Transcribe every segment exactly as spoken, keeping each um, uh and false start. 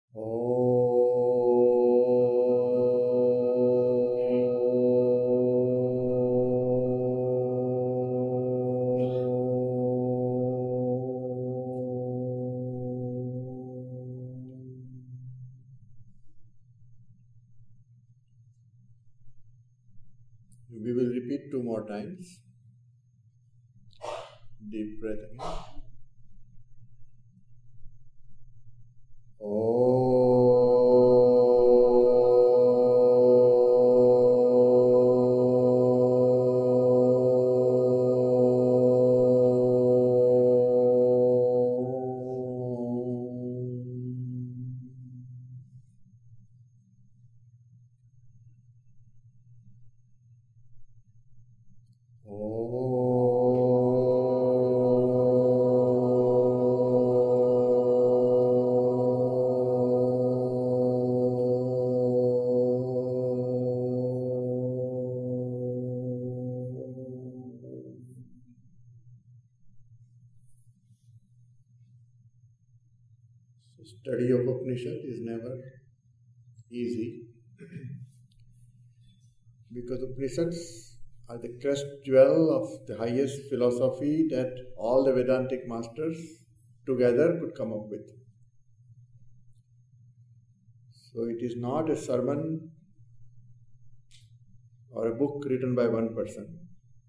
We will repeat two more times. Deep breath in. Study of Upanishad is never easy because Upanishads are the crest jewel of the highest philosophy that all the Vedantic masters together could come up with. So it is not a sermon or a book written by one person.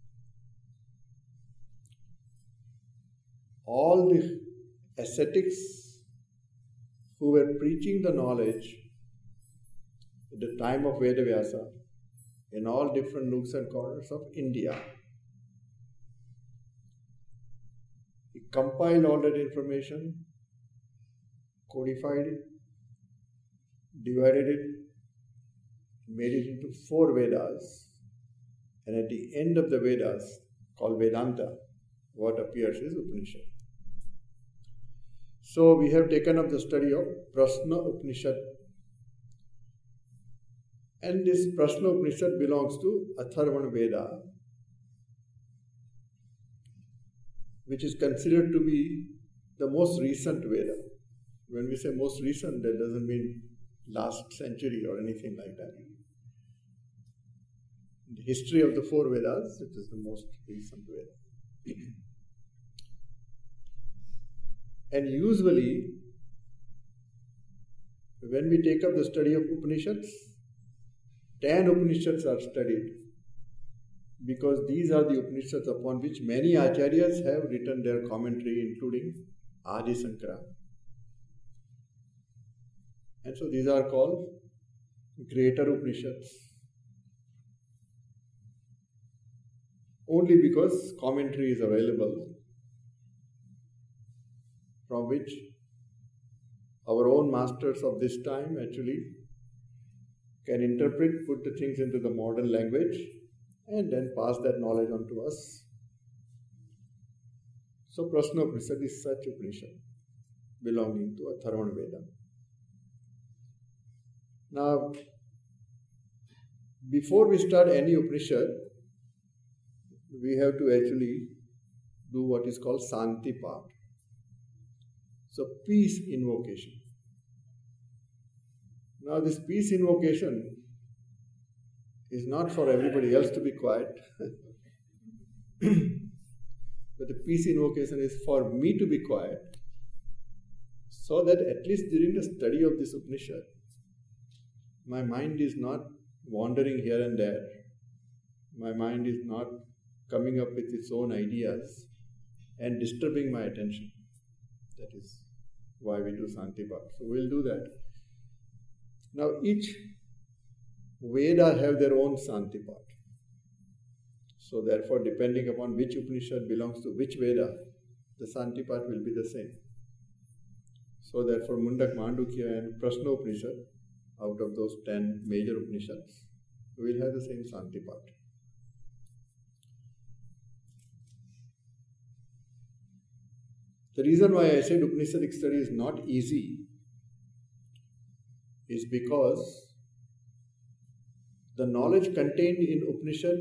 All the ascetics who were preaching the knowledge at the time of Vedavyasa in all different nooks and corners of India. He compiled all that information, codified it, divided it, made it into four Vedas, and at the end of the Vedas, called Vedanta, what appears is Upanishad. So we have taken up the study of Prashna Upanishad. And this Prashna Upanishad belongs to Atharvana Veda, which is considered to be the most recent Veda. When we say most recent, that doesn't mean last century or anything like that. In the history of the four Vedas, it is the most recent Veda. And usually, when we take up the study of Upanishads, ten Upanishads are studied because these are the Upanishads upon which many Acharyas have written their commentary, including Adi Sankara. And so these are called greater Upanishads. Only because commentary is available from which our own masters of this time actually can interpret, put the things into the modern language, and then pass that knowledge on to us. So Prashna Upanishad is such Upanishad belonging to Atharvana Veda. Now, before we start any Upanishad, we have to actually do what is called Santi part. So, peace invocation. Now, this peace invocation is not for everybody else to be quiet, but the peace invocation is for me to be quiet, so that at least during the study of this Upanishad, my mind is not wandering here and there. My mind is not coming up with its own ideas and disturbing my attention. That is why we do Santi Bhak. So we'll do that. Now each Veda have their own Santi part. So therefore, depending upon which Upanishad belongs to which Veda, the Santi part will be the same. So therefore, Mundak Mandukya and Prashna Upanishad, out of those ten major Upanishads, will have the same Santi part. The reason why I said Upanishadic study is not easy is because the knowledge contained in Upanishad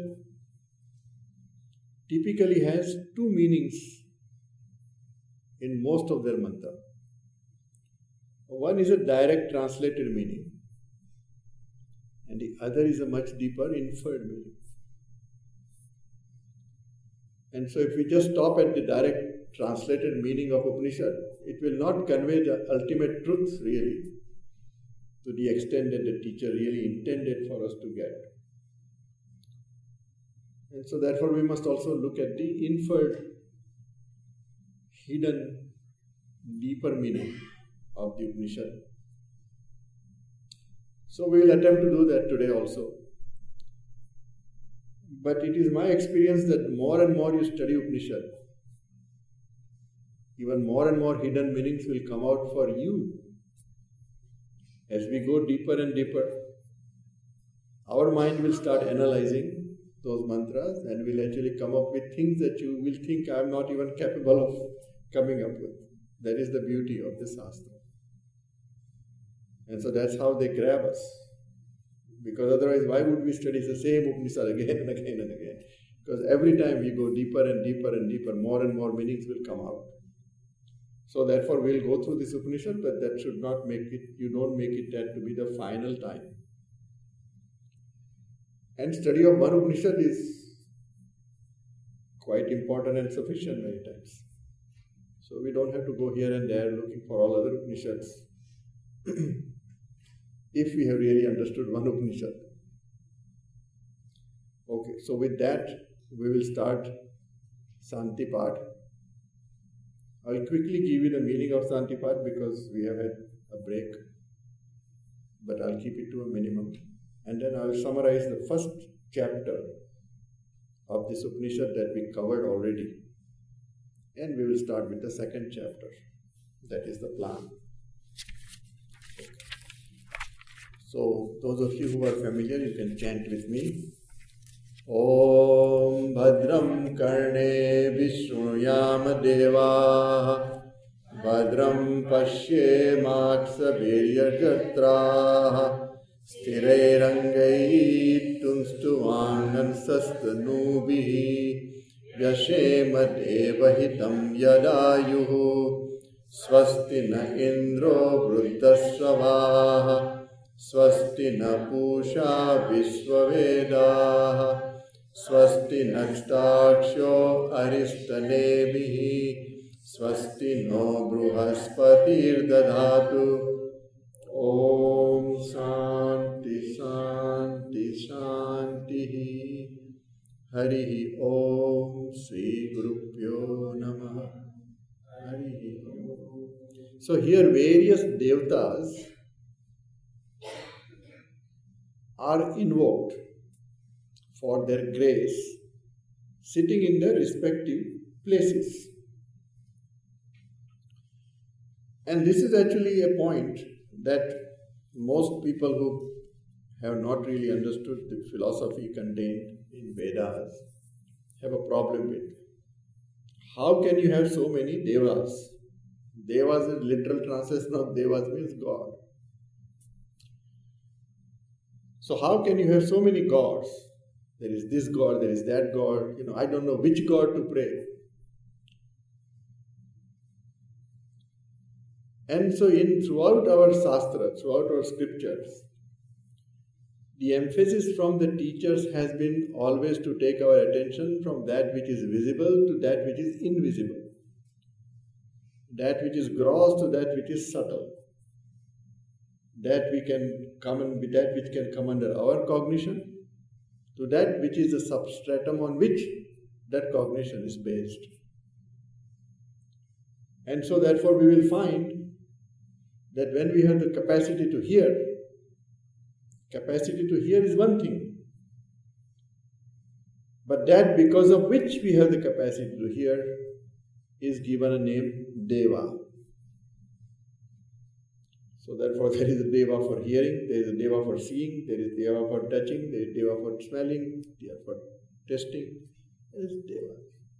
typically has two meanings in most of their mantra. One is a direct translated meaning, and the other is a much deeper inferred meaning. And so if we just stop at the direct translated meaning of Upanishad, it will not convey the ultimate truth really, to the extent that the teacher really intended for us to get. And so therefore we must also look at the inferred, hidden, deeper meaning of the Upanishad. So we will attempt to do that today also. But it is my experience that more and more you study Upanishad, even more and more hidden meanings will come out for you. As we go deeper and deeper, our mind will start analyzing those mantras and will actually come up with things that you will think I am not even capable of coming up with. That is the beauty of the Shastra. And so that's how they grab us. Because otherwise, why would we study the same Upanishad again and again and again? Because every time we go deeper and deeper and deeper, more and more meanings will come out. So therefore, we'll go through this Upanishad, but that should not make it, you don't make it that to be the final time. And study of one Upanishad is quite important and sufficient many times. So we don't have to go here and there looking for all other Upanishads. If we have really understood one Upanishad. Okay, so with that, we will start Santipat. I will quickly give you the meaning of Santipat because we have had a break, but I'll keep it to a minimum. And then I will summarize the first chapter of this Upanishad that we covered already. And we will start with the second chapter. That is the plan. So, those of you who are familiar, you can chant with me. Om Bhadram Karne Vishnuyam Deva Bhadram Pashye Maksabirya Jatra Sthirairangai Tunstuvangan Sastanubihi Vyashema Devahitam Yadayuhu Swasti Na Indro Vruddhasravaha Swasti na Pusha Vishwavedaha Swasti Nakstaksho Aristanebihi Swasti no Bruhaspatir Dadhatu Om Shanti Shanti Shanti Harihi Om Sri Gurupyo Namaha Harihi Om. So here various devatas are invoked for their grace, sitting in their respective places. And this is actually a point that most people who have not really understood the philosophy contained in Vedas have a problem with. How can you have so many devas? Devas is literal translation of devas means God. So how can you have so many gods? There is this God, there is that God. You know, I don't know which God to pray. And so in throughout our Shastra, throughout our scriptures, the emphasis from the teachers has been always to take our attention from that which is visible to that which is invisible. That which is gross to that which is subtle. That we can come and that which can come under our cognition, to that which is the substratum on which that cognition is based. And so therefore we will find that when we have the capacity to hear, capacity to hear is one thing. But that because of which we have the capacity to hear is given a name Deva. So therefore there is a Deva for hearing, there is a Deva for seeing, there is Deva for touching, there is Deva for smelling, Deva for tasting, there is Deva.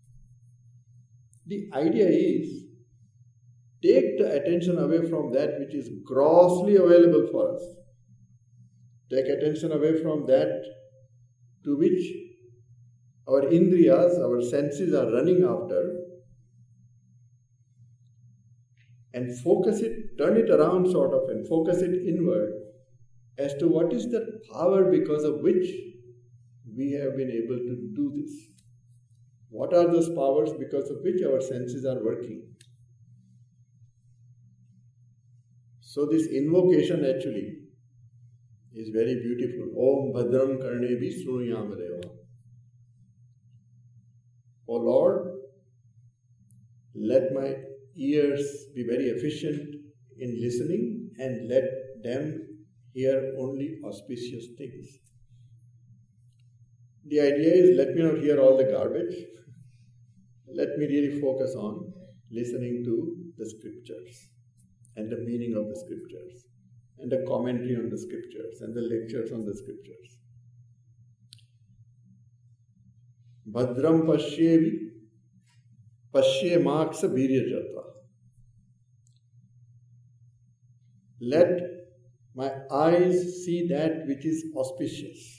The idea is, take the attention away from that which is grossly available for us. Take attention away from that to which our indriyas, our senses are running after, and focus it turn it around sort of and focus it inward as to what is the power because of which we have been able to do this. What are those powers because of which our senses are working? So this invocation actually is very beautiful. Om Bhadram Karnebi Shrunuyam Deva. O Lord, let my ears be very efficient in listening and let them hear only auspicious things. The idea is, let me not hear all the garbage. Let me really focus on listening to the scriptures and the meaning of the scriptures and the commentary on the scriptures and the lectures on the scriptures. Bhadram Pashyevi Pashye Maksa Viryajata. Let my eyes see that which is auspicious.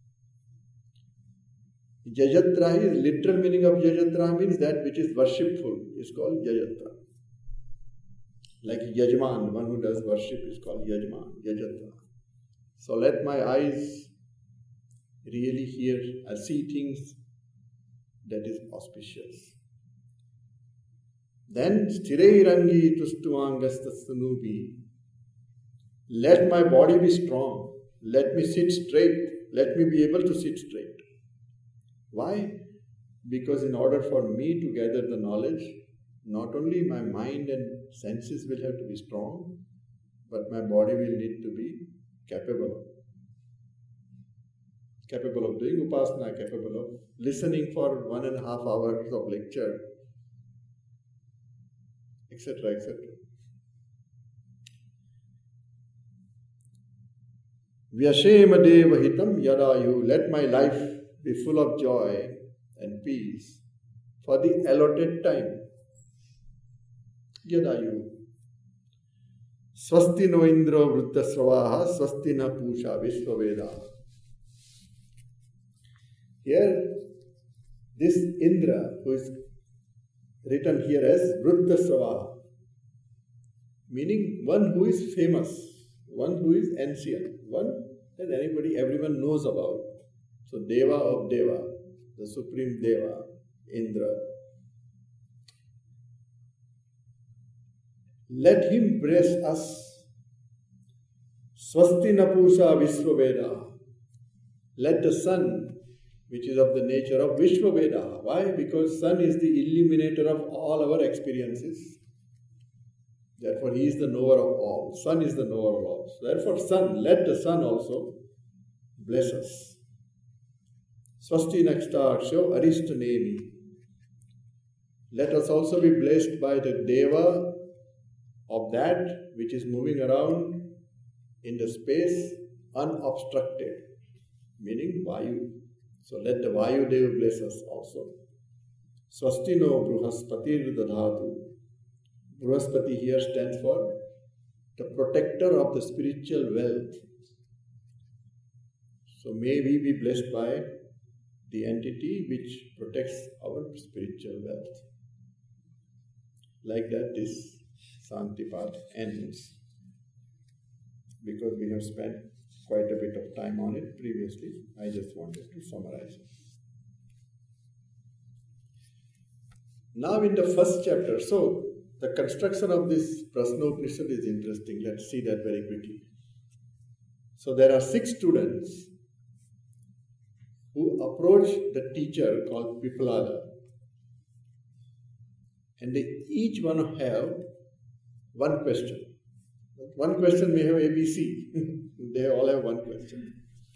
Jajatra is literal meaning of Jajatra means that which is worshipful is called Jajatra. Like Yajman, one who does worship is called Yajman, Jajatra. So let my eyes really hear or see things that is auspicious. Then Sthirairangi Tustuangastasanubi. Let my body be strong. Let me sit straight. Let me be able to sit straight. Why? Because in order for me to gather the knowledge, not only my mind and senses will have to be strong, but my body will need to be capable. Capable of doing upasana, capable of listening for one and a half hours of lecture, et cetera, et cetera. Vyashema deva hitam yadayu. Let my life be full of joy and peace for the allotted time. Yadayu. Swasti no indro vritta sravaha, swasti na pusha vishvaveda. Here, this Indra, who is written here as Vritta Sravaha, meaning one who is famous, one who is ancient, one that anybody, everyone knows about. So Deva of Deva, the supreme Deva, Indra. Let him bless us. Swasti Napusha Vishvaveda. Let the sun, which is of the nature of Vishvaveda. Why? Because sun is the illuminator of all our experiences. Therefore, he is the knower of all. Sun is the knower of all. So therefore, sun, let the sun also bless us. Swasti Nakshtaksho Arishtanemi. Let us also be blessed by the Deva of that which is moving around in the space unobstructed, meaning Vayu. So let the Vayu Deva bless us also. Swastino Bruhaspatir Dadhatu. Bruhaspati here stands for the protector of the spiritual wealth. So may we be blessed by the entity which protects our spiritual wealth. Like that, this Santipat ends. Because we have spent quite a bit of time on it previously, I just wanted to summarize it. Now in the first chapter, so the construction of this Prasnopanishad is interesting. Let's see that very quickly. So there are six students who approach the teacher called Piplada, and they each one have one question. One question may have A B C. They all have one question.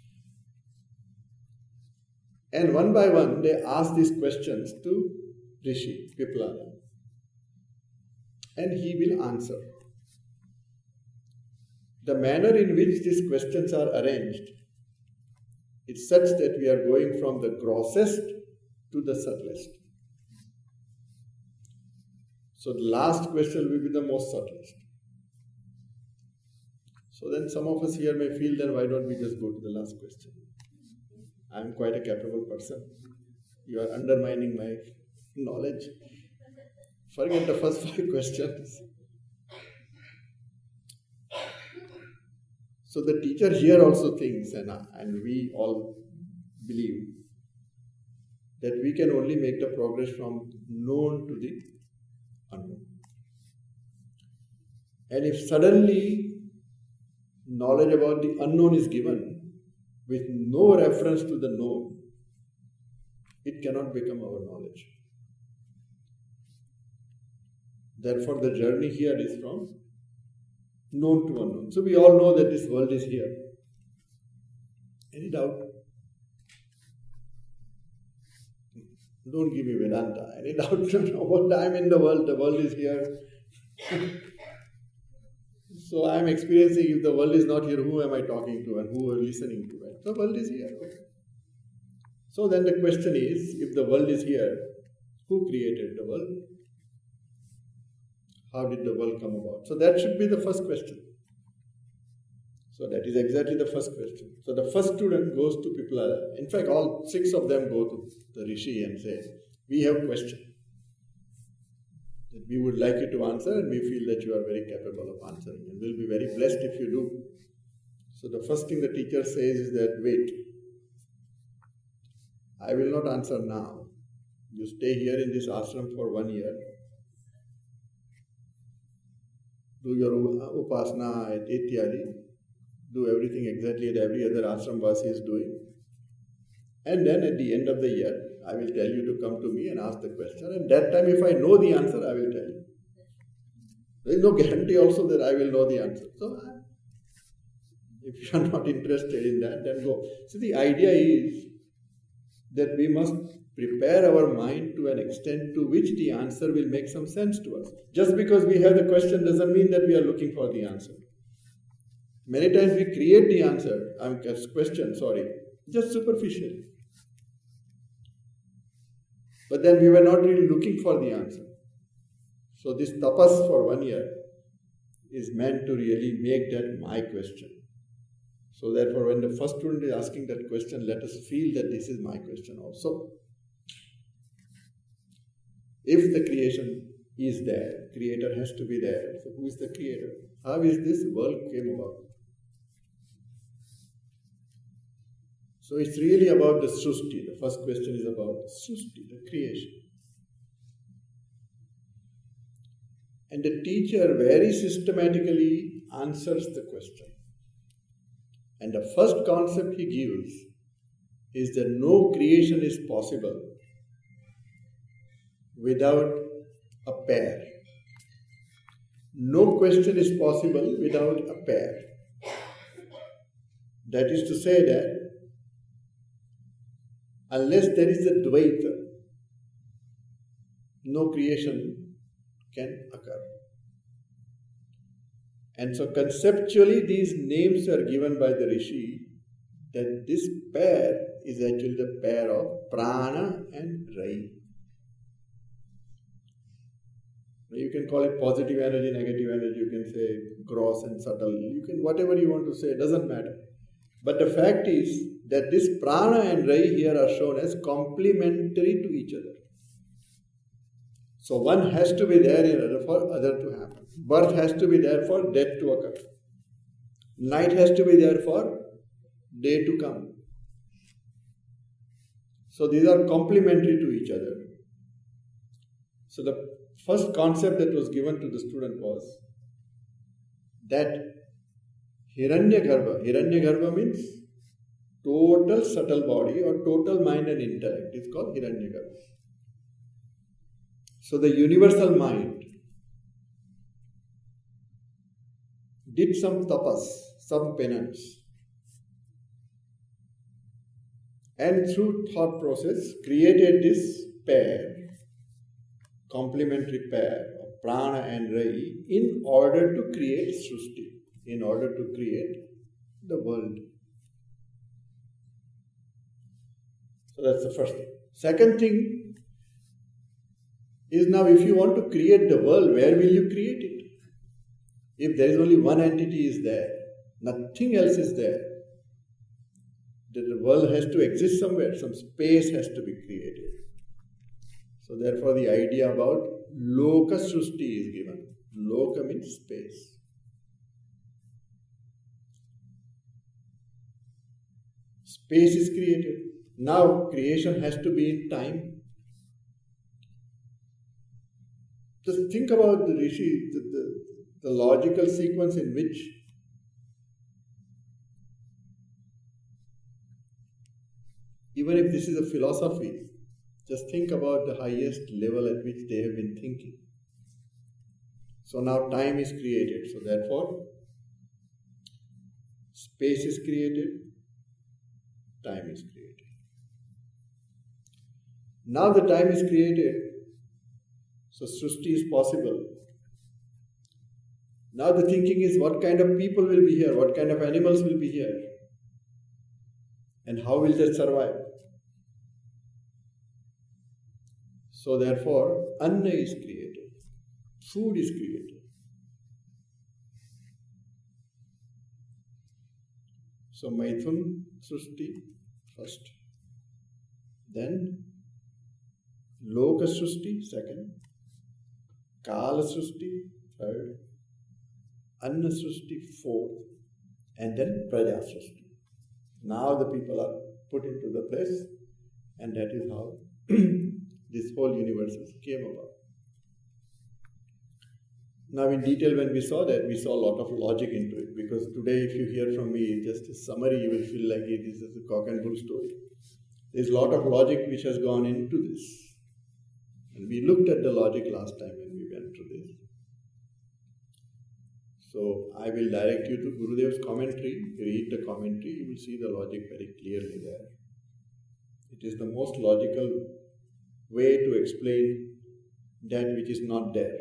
And one by one, they ask these questions to Rishi, Piplada. And he will answer. The manner in which these questions are arranged is such that we are going from the grossest to the subtlest. So the last question will be the most subtlest. So then some of us here may feel, then why don't we just go to the last question? I am quite a capable person. You are undermining my knowledge. Forget the first five questions. So the teacher here also thinks, and, and we all believe, that we can only make the progress from known to the unknown. And if suddenly knowledge about the unknown is given with no reference to the known, it cannot become our knowledge. Therefore, the journey here is from known to unknown. So we all know that this world is here. Any doubt? Don't give me Vedanta. Any doubt? What I'm in the world, the world is here. So I'm experiencing, if the world is not here, who am I talking to and who are listening to it? The world is here. Okay. So then the question is, if the world is here, who created the world? How did the world come about? So that should be the first question. So that is exactly the first question. So the first student goes to Piplala. In fact, all six of them go to the Rishi and say, we have a question that we would like you to answer, and we feel that you are very capable of answering, and we'll be very blessed if you do. So the first thing the teacher says is that, wait, I will not answer now. You stay here in this ashram for one year. Do your upasana, ityadi. Do everything exactly as every other ashram vasi is doing. And then at the end of the year, I will tell you to come to me and ask the question. And that time, if I know the answer, I will tell you. There is no guarantee also that I will know the answer. So, if you are not interested in that, then go. So the idea is that we must prepare our mind to an extent to which the answer will make some sense to us. Just because we have the question doesn't mean that we are looking for the answer. Many times we create the answer, I mean, question, sorry, just superficially. But then we were not really looking for the answer. So this tapas for one year is meant to really make that my question. So therefore, when the first student is asking that question, let us feel that this is my question also. If the creation is there, creator has to be there. So who is the creator? How is this world came about? So it's really about the Srushti. The first question is about Srushti, the creation. And the teacher very systematically answers the question. And the first concept he gives is that no creation is possible without a pair. No question is possible without a pair. That is to say that unless there is a Dvaita, no creation can occur. And so conceptually these names are given by the Rishi that this pair is actually the pair of Prana and Rai. You can call it positive energy, negative energy, you can say gross and subtle, you can whatever you want to say, it doesn't matter. But the fact is that this Prana and Rai here are shown as complementary to each other. So one has to be there in order for other to happen. Birth has to be there for death to occur. Night has to be there for day to come. So these are complementary to each other. So the first concept that was given to the student was that Hiranyagarbha, Hiranyagarbha means total subtle body or total mind and intellect. It's called Hiranyagarbha. So the universal mind did some tapas, some penance, and through thought process created this pair, complementary pair of Prana and Rai in order to create Srushti, in order to create the world. So that's the first thing. Second thing is, now if you want to create the world, where will you create it? If there is only one entity is there, nothing else is there, then the world has to exist somewhere, some space has to be created. So therefore the idea about Loka Srushti is given. Loka means space. Space is created. Now creation has to be in time. Just think about the Rishi, the, the, the logical sequence in which even if this is a philosophy, just think about the highest level at which they have been thinking. So now time is created. So therefore, space is created, time is created. Now the time is created, so Srishti is possible. Now the thinking is what kind of people will be here, what kind of animals will be here, and how will they survive. So therefore, Anna is created, food is created. So Maithun Srishti first, then Loka Srishti second, Kala Srishti third, Anna Srishti fourth, and then Praja Srishti. Now the people are put into the place, and that is how this whole universe came about. Now in detail when we saw that, we saw a lot of logic into it, because today if you hear from me just a summary, you will feel like it is a cock and bull story. There is a lot of logic which has gone into this. And we looked at the logic last time when we went through this. So I will direct you to Gurudev's commentary. Read the commentary, you will see the logic very clearly there. It is the most logical way to explain that which is not there.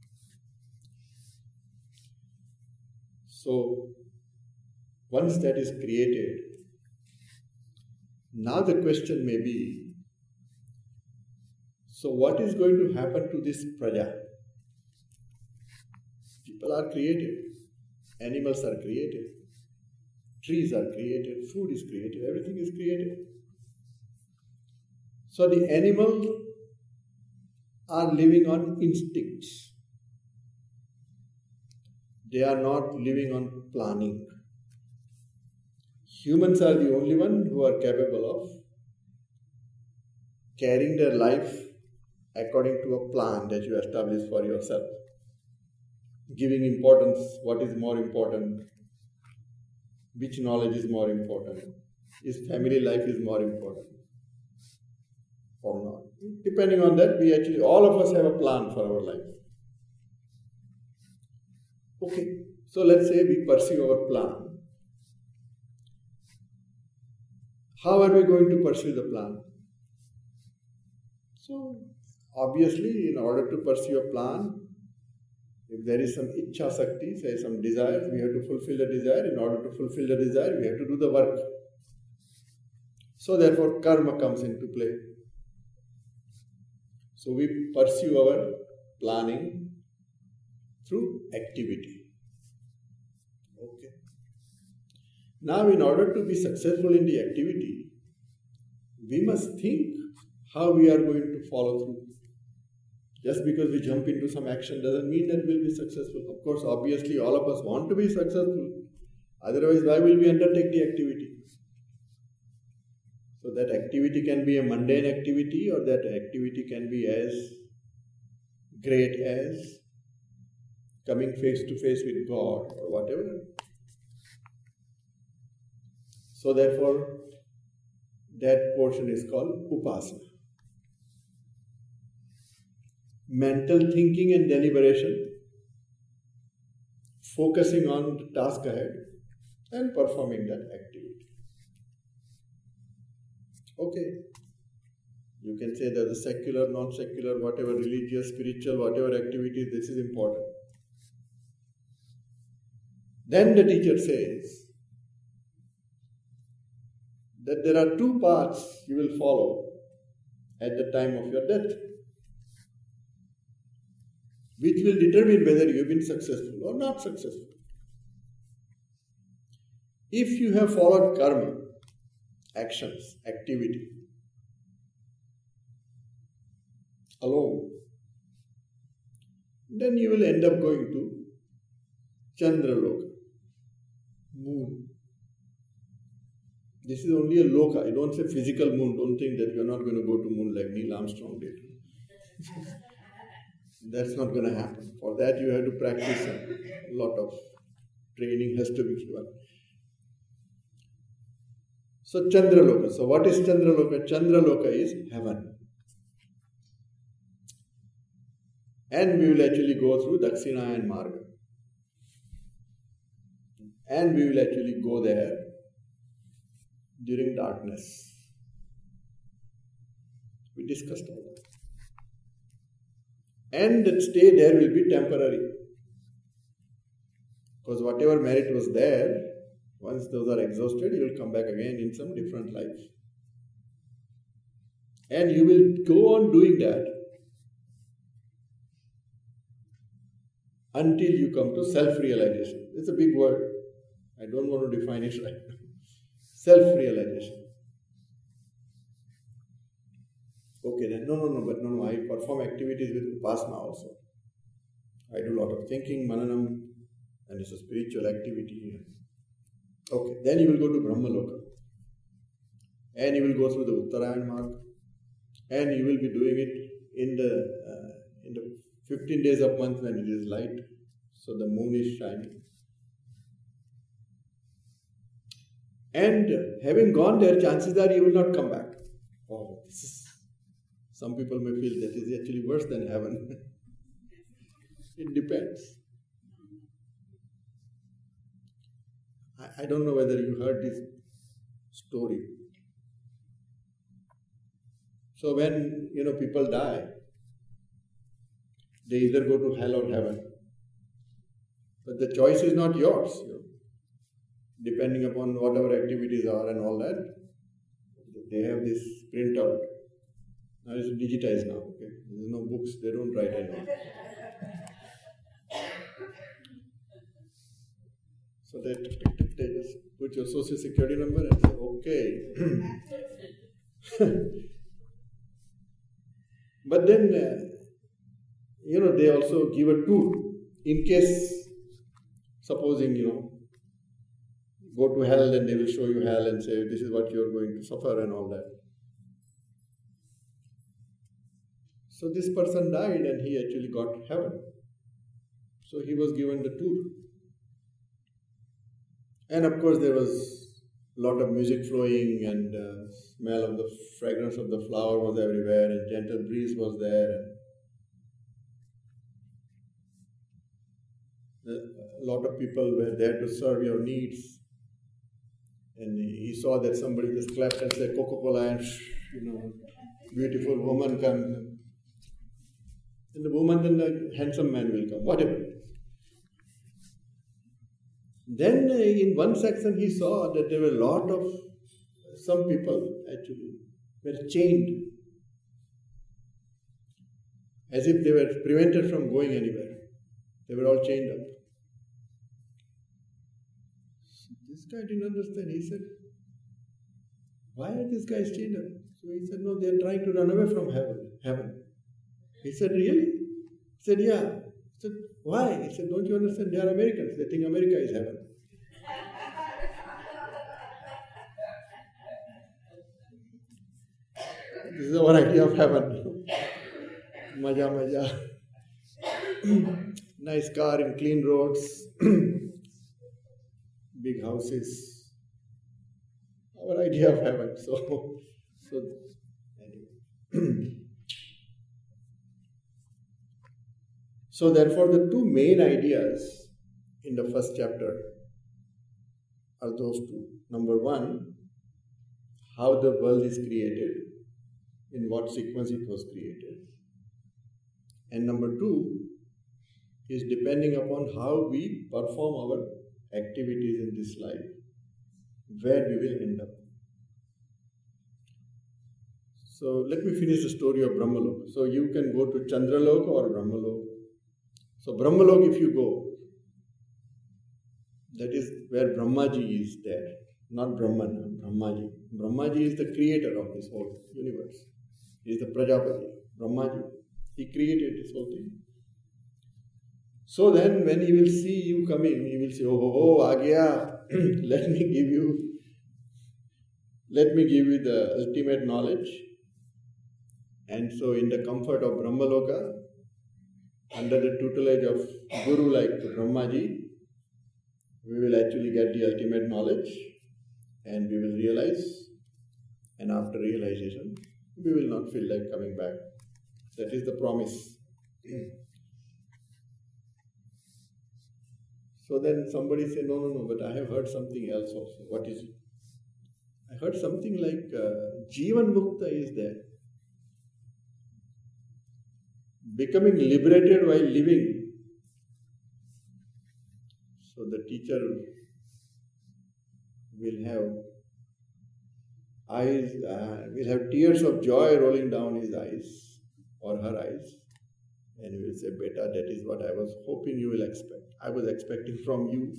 So once that is created, now the question may be, so what is going to happen to this praja? People are created, animals are created, trees are created, food is created, everything is created. So the animals are living on instincts. They are not living on planning. Humans are the only ones who are capable of carrying their life according to a plan that you establish for yourself. Giving importance, what is more important? Which knowledge is more important? Is family life is more important or not? Depending on that, we actually, all of us have a plan for our life. Okay, so let's say we pursue our plan. How are we going to pursue the plan? So, obviously, in order to pursue a plan, if there is some Ichha Sakti, say some desires, we have to fulfill the desire. In order to fulfill the desire, we have to do the work. So therefore, karma comes into play. So we pursue our planning through activity. Okay. Now, in order to be successful in the activity, we must think how we are going to follow through. Just because we jump into some action doesn't mean that we'll be successful. Of course, obviously, all of us want to be successful. Otherwise, why will we undertake the activity? So that activity can be a mundane activity, or that activity can be as great as coming face to face with God or whatever. So therefore, that portion is called upasana. Mental thinking and deliberation, focusing on the task ahead and performing that activity. Okay. You can say that the secular, non-secular, whatever religious, spiritual, whatever activity, this is important. Then the teacher says that there are two paths you will follow at the time of your death, which will determine whether you have been successful or not successful. If you have followed karma, actions, activity, alone, then you will end up going to Chandraloka, moon. This is only a loka. I don't say physical moon. Don't think that you're not going to go to moon like Neil Armstrong did. That's not going to happen. For that you have to practice. A lot of training has to be given. So Chandraloka. So what is Chandraloka? Chandraloka is heaven. And we will actually go through Dakshinayana Marga. And we will actually go there during darkness. We discussed all that. And that stay there will be temporary. Because whatever merit was there, once those are exhausted, you will come back again in some different life. And you will go on doing that until you come to self-realization. It's a big word. I don't want to define it right now. Self-realization. Okay, then no, no, no, but no, no, I perform activities with Upasana also. I do a lot of thinking, mananam, and it's a spiritual activity. Okay, then you will go to Brahmaloka. And you will go through the Uttarayan Marg. And you will be doing it in the, uh, in the fifteen days of month when it is light. So the moon is shining. And having gone there, chances are you will not come back. Oh, this is, some people may feel that is actually worse than heaven. It depends. I, I don't know whether you heard this story. So when, you know, people die, they either go to hell or heaven. But the choice is not yours, you know. Depending upon whatever activities are and all that, they have this printout. Now it's digitized now, okay? There's no books, they don't write anymore. So they, they just put your social security number and say, okay. But then, uh, you know, they also give a tour in case, supposing, you know, go to hell and they will show you hell and say, this is what you're going to suffer and all that. So this person died and he actually got heaven. So he was given the tour. And of course there was a lot of music flowing and uh, smell of the fragrance of the flower was everywhere and gentle breeze was there. And a lot of people were there to serve your needs. And he saw that somebody just clapped and said Coca-Cola and you know, beautiful woman comes. And the woman and the handsome man will come, whatever. Then in one section he saw that there were a lot of, some people actually were chained. As if they were prevented from going anywhere. They were all chained up. So this guy didn't understand. He said, why are these guys chained up? So he said, no, they are trying to run away from heaven. heaven. He said, really? He said, yeah. He said, why? He said, don't you understand? They are Americans. They think America is heaven. This is our idea of heaven. Maja, maja. Nice car and clean roads. Big houses. Our idea of heaven. So, so anyway. So therefore the two main ideas in the first chapter are those two. Number one, how the world is created, in what sequence it was created. And number two is depending upon how we perform our activities in this life, where we will end up. So let me finish the story of Brahmaloka. So you can go to Chandraloka or Brahmaloka. So Brahmaloka, if you go, that is where Brahmaji is there, not Brahman, Brahmaji. Brahmaji is the creator of this whole universe. He is the Prajapati, Brahmaji. He created this whole thing. So then when he will see you coming, he will say, oh, oh, oh, Agya, let me give you let me give you the ultimate knowledge. And so in the comfort of Brahmaloka, under the tutelage of Guru like Brahmaji, we will actually get the ultimate knowledge and we will realize, and after realization, we will not feel like coming back. That is the promise. So then somebody said, no, no, no, but I have heard something else also. What is it? I heard something like uh, Jivan Mukta is there. Becoming liberated while living. So the teacher will have eyes, uh, will have tears of joy rolling down his eyes or her eyes, and he will say, "Beta, that is what I was hoping you will expect. I was expecting from you.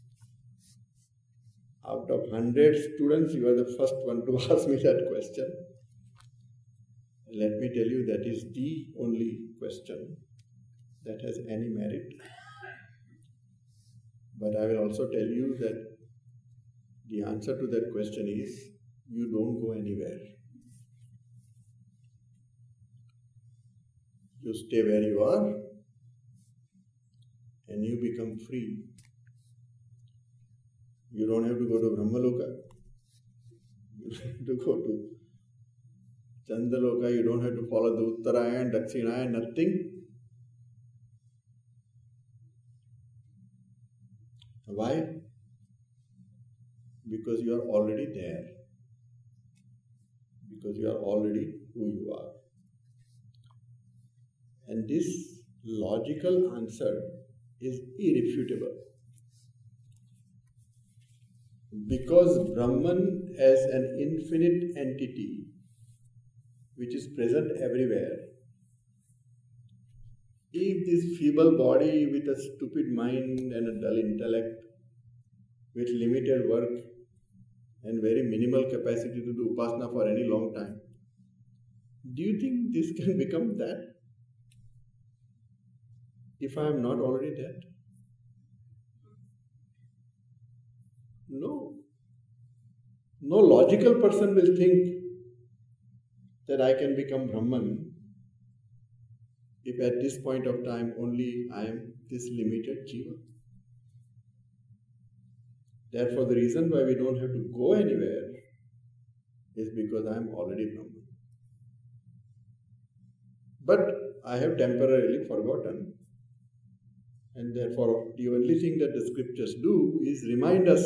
Out of hundred students, you are the first one to ask me that question. Let me tell you, that is the only question that has any merit. But I will also tell you that the answer to that question is, you don't go anywhere. You stay where you are and you become free. You don't have to go to Brahmaloka. You don't have to go to Chandaloka. You don't have to follow the Uttarayana, Dakshinayana, nothing. Why? Because you are already there. Because you are already who you are. And this logical answer is irrefutable. Because Brahman as an infinite entity which is present everywhere, if this feeble body with a stupid mind and a dull intellect, with limited work and very minimal capacity to do upasana for any long time, do you think this can become that? If I am not already that? No. No logical person will think that I can become Brahman if at this point of time only I am this limited Jiva. Therefore, the reason why we don't have to go anywhere is because I am already Brahman. But I have temporarily forgotten. And therefore, the only thing that the scriptures do is remind us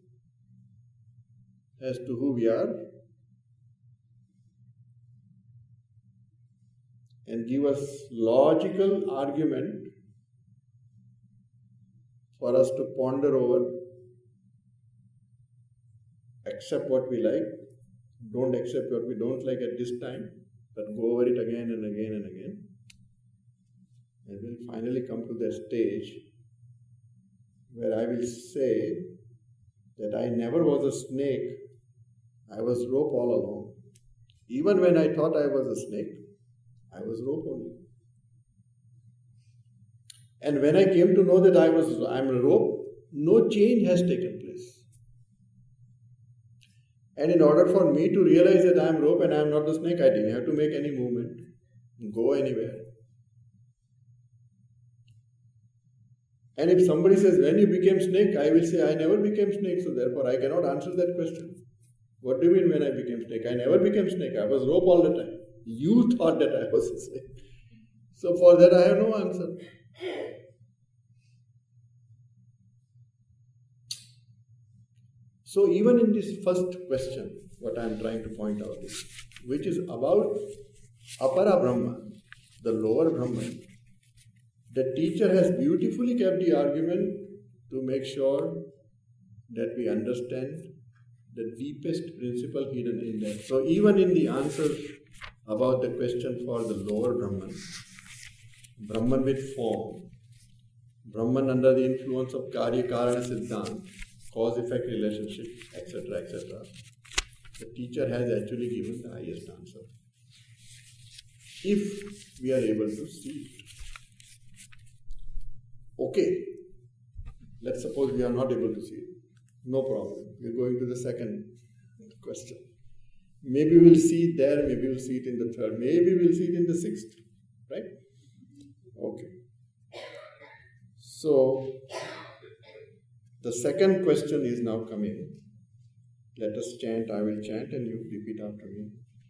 as to who we are and give us logical argument for us to ponder over, accept what we like, don't accept what we don't like at this time, but go over it again and again and again. And we'll finally come to that stage where I will say that I never was a snake, I was rope all along. Even when I thought I was a snake, I was rope only. And when I came to know that I was I'm a rope, no change has taken place. And in order for me to realize that I am rope and I am not the snake, I didn't have to make any movement, go anywhere. And if somebody says, when you became snake, I will say, I never became snake, so therefore I cannot answer that question. What do you mean when I became snake? I never became snake, I was rope all the time. You thought that I was a snake. So for that I have no answer. So even in this first question, what I am trying to point out is, which is about Apara Brahma, the lower Brahman, the teacher has beautifully kept the argument to make sure that we understand the deepest principle hidden in that. So even in the answer about the question for the lower Brahman, Brahman with form, Brahman under the influence of Karya Karana Siddhanta, cause-effect relationship, et cetera, et cetera. The teacher has actually given the highest answer. If we are able to see it. Okay, let's suppose we are not able to see it. No problem. We are going to the second question. Maybe we'll see it there, maybe we'll see it in the third, maybe we'll see it in the sixth. Right? Okay. So, the second question is now coming. Let us chant, I will chant and you repeat after me.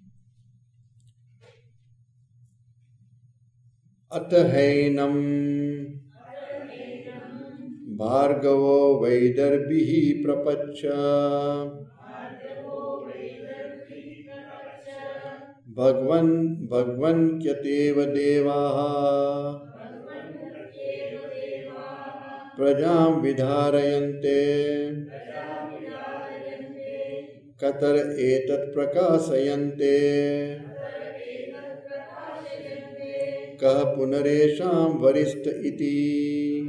Atahainam Bhargavo Vaidarbihi Prapacha Bhagwan Bhagwan Kyateva Devaha Prajam Vidharayante Katar Etat Prakasayante Kah Punaresham Varishta Iti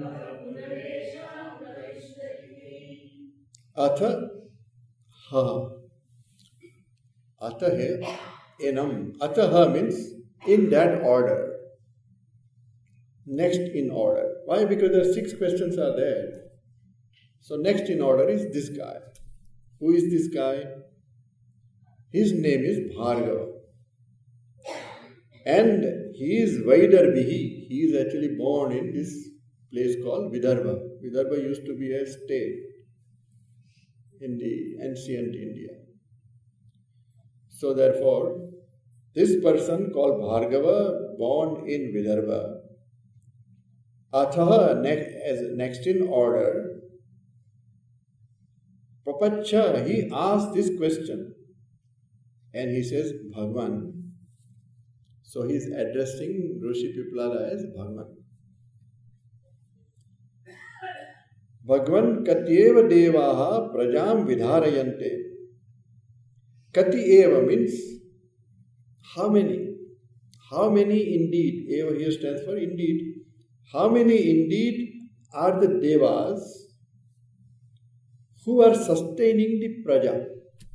Atha Ha Atha hai Enam. Ataha means in that order. Next in order. Why? Because there are six questions are there. So next in order is this guy. Who is this guy? His name is Bhargava. And he is Vaidarbihi. He is actually born in this place called Vidarbha. Vidarbha used to be a state in the ancient India. So therefore, this person called Bhargava, born in Vidarbha, Atha, next, as next in order, Prapacha, he asked this question. And he says, Bhagwan. So he is addressing Rishi Piplada as Bhagwan. Bhagwan katyeva devaha prajam vidharayante. Kati eva means how many? How many indeed? Eva here stands for indeed. How many indeed are the devas who are sustaining the praja?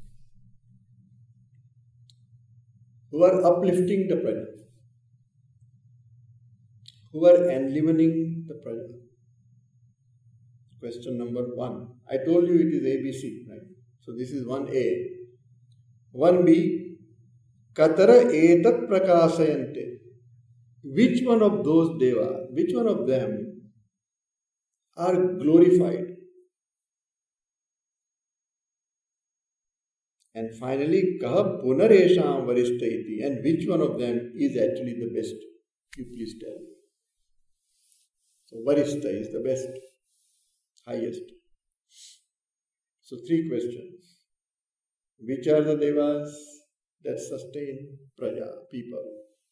Who are uplifting the praja? Who are enlivening the praja? Question number one. I told you it is A B C, right? So this is one A. one B. Katara etat prakasayante. Which one of those devas, which one of them are glorified? And finally, kaha punaresham varishta iti. And which one of them is actually the best? You please tell me. So varishta is the best, highest. So three questions. Which are the devas that sustain praja, people?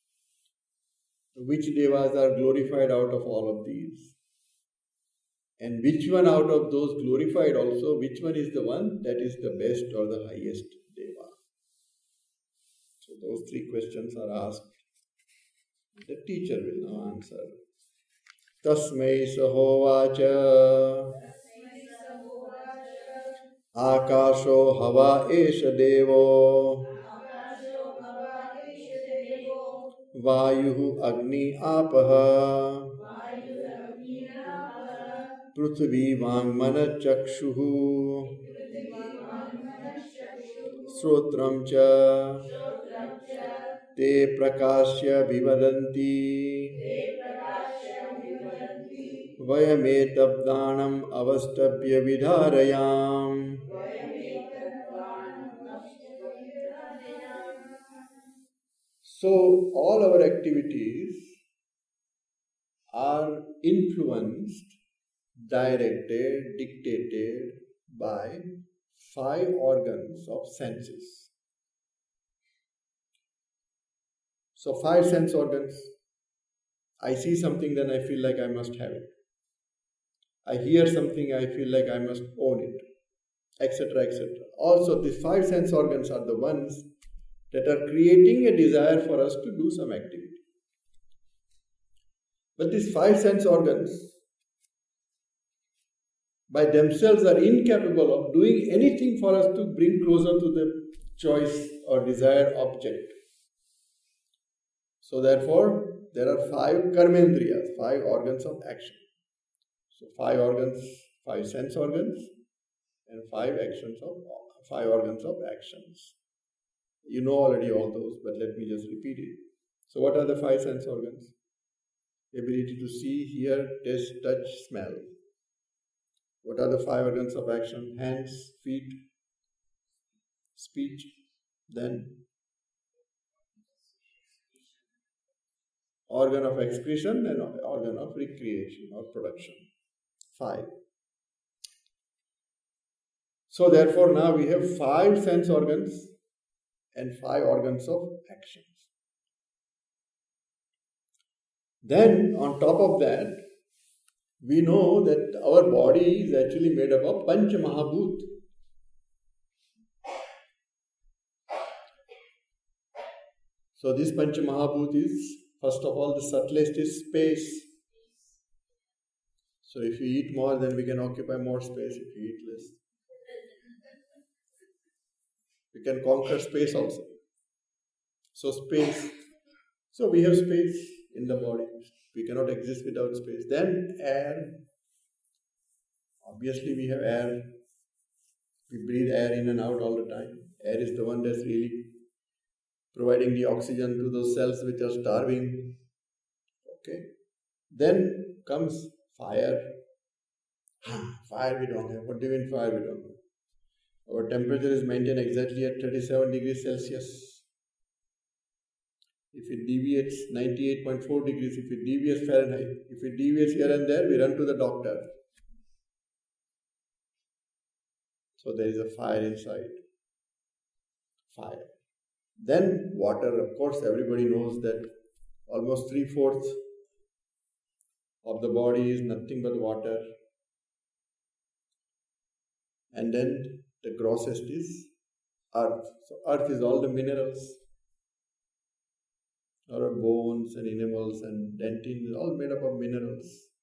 Which devas are glorified out of all of these? And which one out of those glorified also, which one is the one that is the best or the highest deva? So those three questions are asked. The teacher will now answer. Tasmai sahovacha Akasho hava esha devo Vayuhu agni apaha Prithvi vangmana chakshuhu Srotram cha Te prakashya vivadanti Vayametabdanam avastabhya vidharayam. So all our activities are influenced, directed, dictated by five organs of senses. So five sense organs. I see something, then I feel like I must have it. I hear something, I feel like I must own it, et cetera, et cetera. Also, the five sense organs are the ones that are creating a desire for us to do some activity. But these five sense organs by themselves are incapable of doing anything for us to bring closer to the choice or desired object. So therefore, there are five karmendriyas, five organs of action. So five organs, five sense organs, and five actions of five organs of actions. You know already all those, but let me just repeat it. So what are the five sense organs? Ability to see, hear, taste, touch, smell. What are the five organs of action? Hands, feet, speech, then organ of excretion and organ of recreation or production. Five. So therefore now we have five sense organs and five organs of actions. Then on top of that, we know that our body is actually made up of Panch Mahabhut. So this Panch Mahabhut is, first of all, the subtlest is space. So if we eat more, then we can occupy more space. If we eat less, we can conquer space also. So space. So we have space in the body. We cannot exist without space. Then air. Obviously we have air. We breathe air in and out all the time. Air is the one that's really providing the oxygen to those cells which are starving. Okay. Then comes fire. Fire we don't have. What do you mean fire we don't have? Our temperature is maintained exactly at thirty-seven degrees Celsius. If it deviates ninety-eight point four degrees, if it deviates Fahrenheit, if it deviates here and there, we run to the doctor. So there is a fire inside. Fire. Then water. Of course, everybody knows that almost three-fourths of the body is nothing but water. And then the grossest is earth. So earth is all the minerals. Our bones and enamels and dentin is all made up of minerals.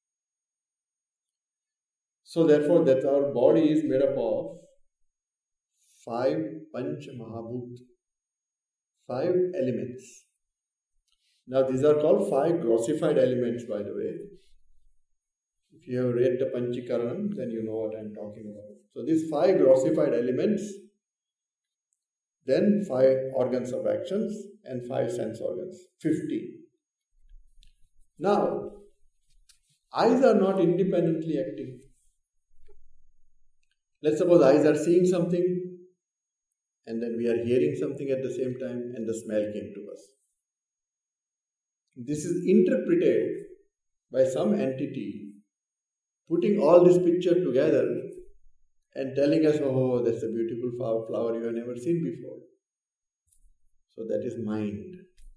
So therefore, that our body is made up of five Panch Mahabhut, five elements. Now these are called five grossified elements, by the way. If you have read the Panchikaranam, then you know what I am talking about. So these five grossified elements, then five organs of actions and five sense organs, fifty. Now, eyes are not independently acting. Let's suppose eyes are seeing something and then we are hearing something at the same time and the smell came to us. This is interpreted by some entity putting all this picture together and telling us, oh, that's a beautiful flower you have never seen before. So that is mind.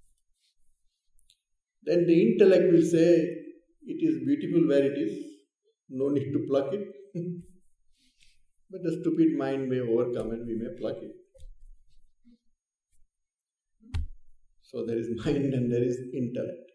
Then the intellect will say, it is beautiful where it is, no need to pluck it. But the stupid mind may overcome and we may pluck it. So there is mind and there is intellect.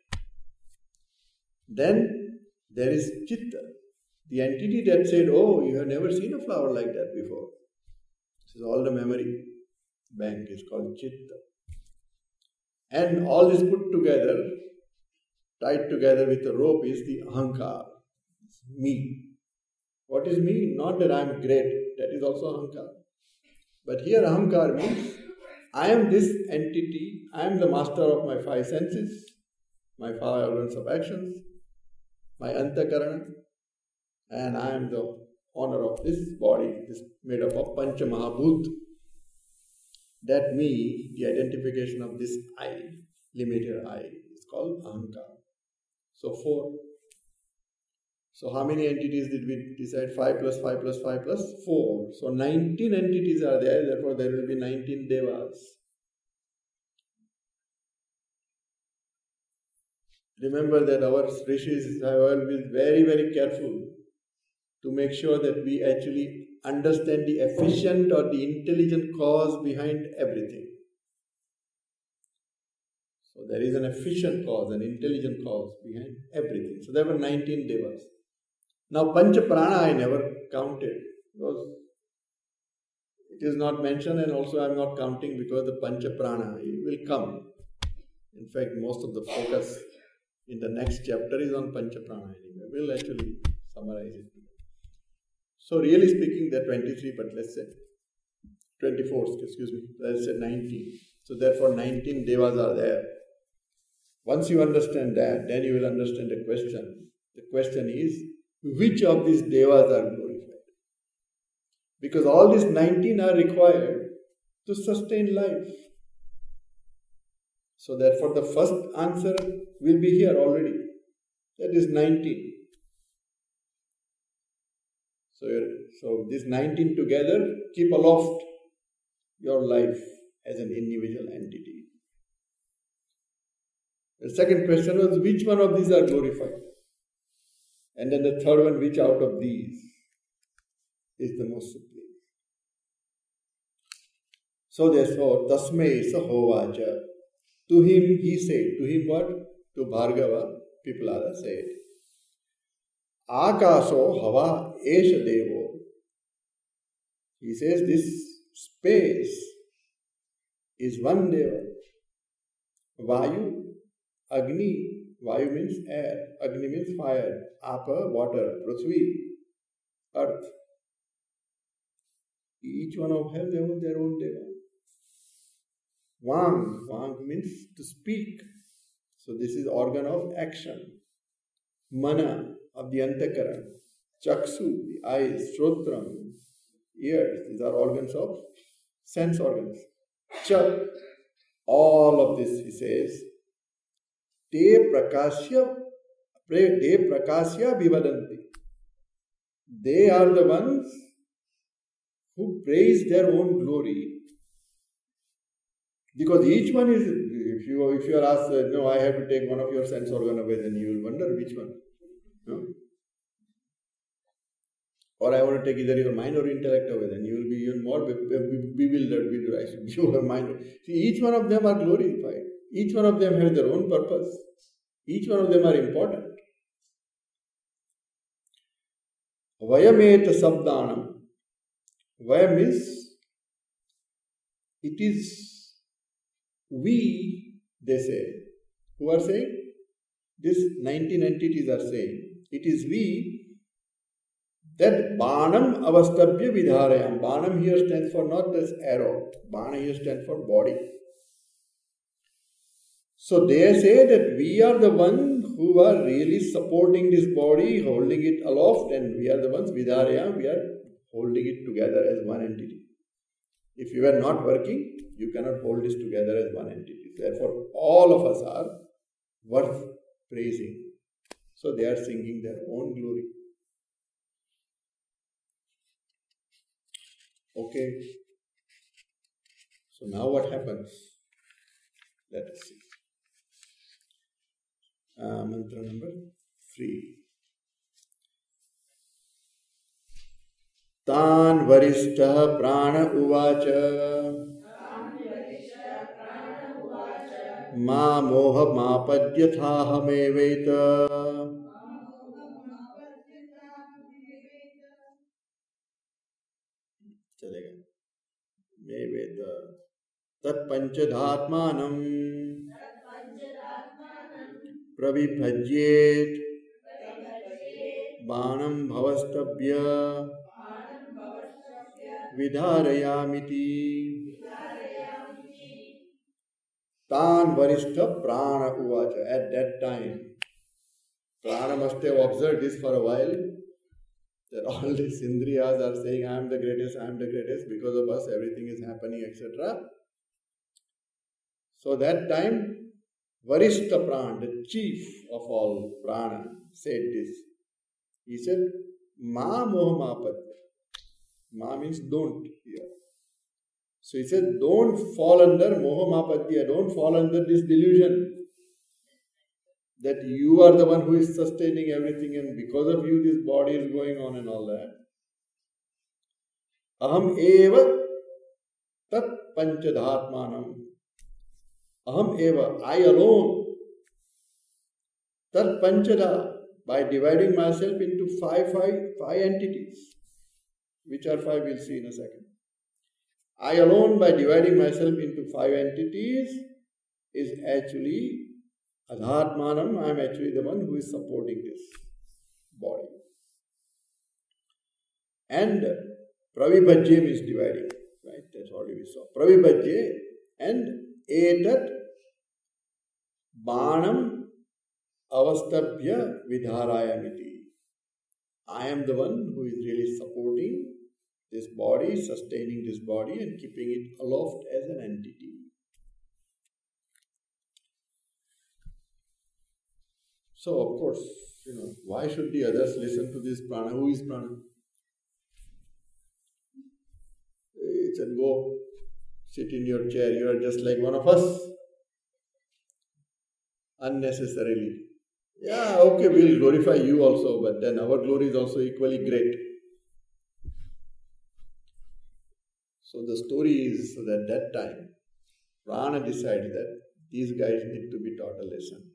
Then there is chitta, the entity that said, oh, you have never seen a flower like that before. This is all the memory bank is called chitta. And all this put together, tied together with a rope is the ahankar, it's me. What is me? Not that I am great, that is also ahankar. But here ahankar means, I am this entity, I am the master of my five senses, my five organs of actions, my antakarana, and I am the owner of this body, this made up of Pancha Mahabhut. That me, the identification of this I, limited I, is called ahankar. So four. So how many entities did we decide? five plus five plus five plus four. So nineteen entities are there, therefore there will be nineteen devas. Remember that our rishis have always been very, very careful to make sure that we actually understand the efficient or the intelligent cause behind everything. So there is an efficient cause, an intelligent cause behind everything. So there were nineteen devas. Now Pancha Prana I never counted because it is not mentioned, and also I am not counting because the Pancha Prana will come. In fact, most of the focus in the next chapter is on Pancha Prana anyway. We will actually summarize it. So really speaking, there are twenty-three, but let's say twenty-four, excuse me, let's say nineteen. So therefore nineteen devas are there. Once you understand that, then you will understand the question. The question is, which of these devas are glorified? Because all these nineteen are required to sustain life. So therefore the first answer will be here already. That is nineteen. So, so these nineteen together keep aloft your life as an individual entity. The second question was, which one of these are glorified? And then the third one, which out of these is the most supreme? So therefore, Tasmai sa hovacha. To him he said. To him what? To Bhargava, Piplada said. Akaso hava esha devo. He says this space is one deva. Vayu, Agni. Vayu means air. Agni means fire. Apa, water. Prithvi, earth. Each one of them have their own deva. Vang. Vang means to speak. So this is organ of action. Mana, of the antakaran. Chaksu, the eyes. Shrotram, ears. These are organs of sense organs. Chak, all of this, he says, te prakasya, te prakasya vivadanti. They are the ones who praise their own glory. Because each one is, if you if you are asked, no, I have to take one of your sense organ away, then you will wonder which one. No? Or I want to take either your mind or intellect away, then you will be even more bewildered with I should give your mind. See, each one of them are glorified. Each one of them has their own purpose. Each one of them are important. Vayameta sabdanam. Vayam is, it is we, they say. Who are saying? These nineteen entities are saying, it is we that Banam avastabhya vidharayam. Banam here stands for not this arrow. Bana here stands for body. So they say that we are the ones who are really supporting this body, holding it aloft, and we are the ones, vidharayam, we are holding it together as one entity. If you are not working, you cannot hold this together as one entity. Therefore, all of us are worth praising. So they are singing their own glory. Okay. So now what happens? Let us see. Uh, mantra number three. Tan varishta prana uvacha ma moha mapadyathahamaveita. चलेगा मेवेता तत्पंचधात्मानं प्रविभज्येत बाणं भवस्तभ्य विधारयामिति. तान वरिष्ठ प्राण उवाच. At that time, Prana must have observed this for a while, that all these Indriyas are saying, I am the greatest, I am the greatest, because of us everything is happening, et cetera. So that time, Varishta Prana, the chief of all Prana, said this. He said, Ma moha mapadya. Ma means don't here. So he said, don't fall under moha mapadya, don't fall under this delusion that you are the one who is sustaining everything and because of you this body is going on and all that. Aham eva tat panchadhatmanam. Aham eva, I alone. Tat panchada, by dividing myself into five, five, five entities. Which are five, we'll see in a second. I alone, by dividing myself into five entities, is actually Adhatmanam. I am actually the one who is supporting this body. And Pravibhajye means dividing. Right? That's already we saw. Pravibhajye, and etat banam avastabhya vidharayamiti. I am the one who is really supporting this body, sustaining this body and keeping it aloft as an entity. So, of course, you know, why should the others listen to this prana? Who is prana? He said, go sit in your chair. You are just like one of us. Unnecessarily. Yeah, okay, we'll glorify you also, but then our glory is also equally great. So the story is that that time, Prana decided that these guys need to be taught a lesson.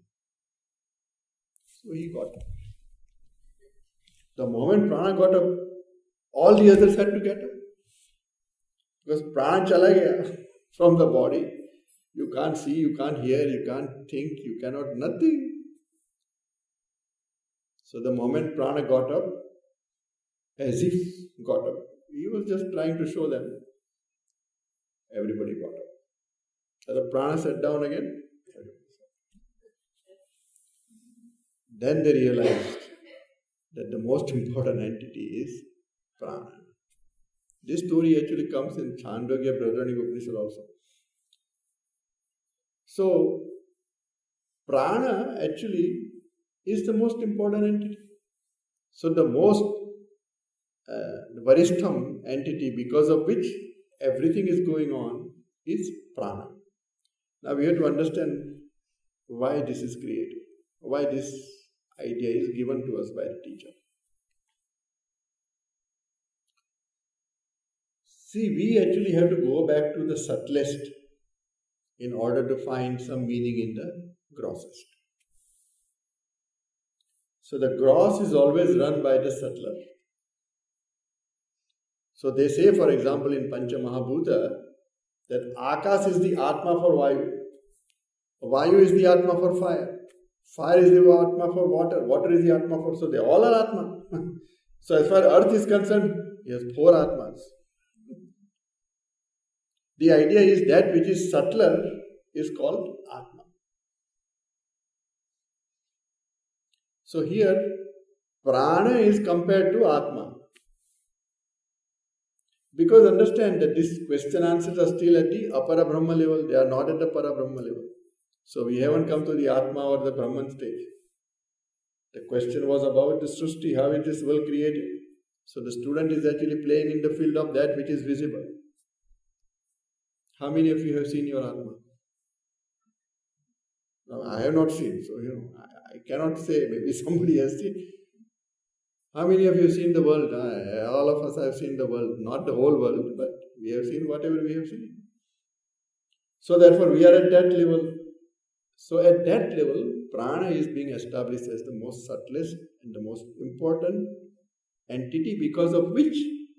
So he got up. The moment Prana got up, all the others had to get up. Because Prana chala gaya from the body. You can't see, you can't hear, you can't think, you cannot, nothing. So the moment Prana got up, as if got up, he was just trying to show them. Everybody got up. As the Prana sat down again, everybody sat down. Then they realized that the most important entity is Prana. This story actually comes in Chandogya Brihadaranyaka Upanishad also. So, Prana actually is the most important entity. So, the most uh, Varishtham entity because of which everything is going on is Prana. Now, we have to understand why this is created, why this idea is given to us by the teacher. See, we actually have to go back to the subtlest in order to find some meaning in the grossest. So the gross is always run by the subtler. So they say, for example, in Pancha Mahabhuta, that Akas is the Atma for Vayu. Vayu is the Atma for fire. Fire is the Atma for water. Water is the Atma for... So they all are Atma. So as far as earth is concerned, he has four Atmas. The idea is that which is subtler is called Atma. So here, Prana is compared to Atma. Because understand that these question answers are still at the Apara Brahma level, they are not at the Para Brahma level. So we haven't come to the Atma or the Brahman stage. The question was about the Srishti, how is this world created? So the student is actually playing in the field of that which is visible. How many of you have seen your Atma? No, I have not seen, so you know, I, I cannot say, maybe somebody has seen. How many of you have seen the world? Uh, all of us have seen the world, not the whole world, but we have seen whatever we have seen. So therefore we are at that level. So at that level, Prana is being established as the most subtlest and the most important entity because of which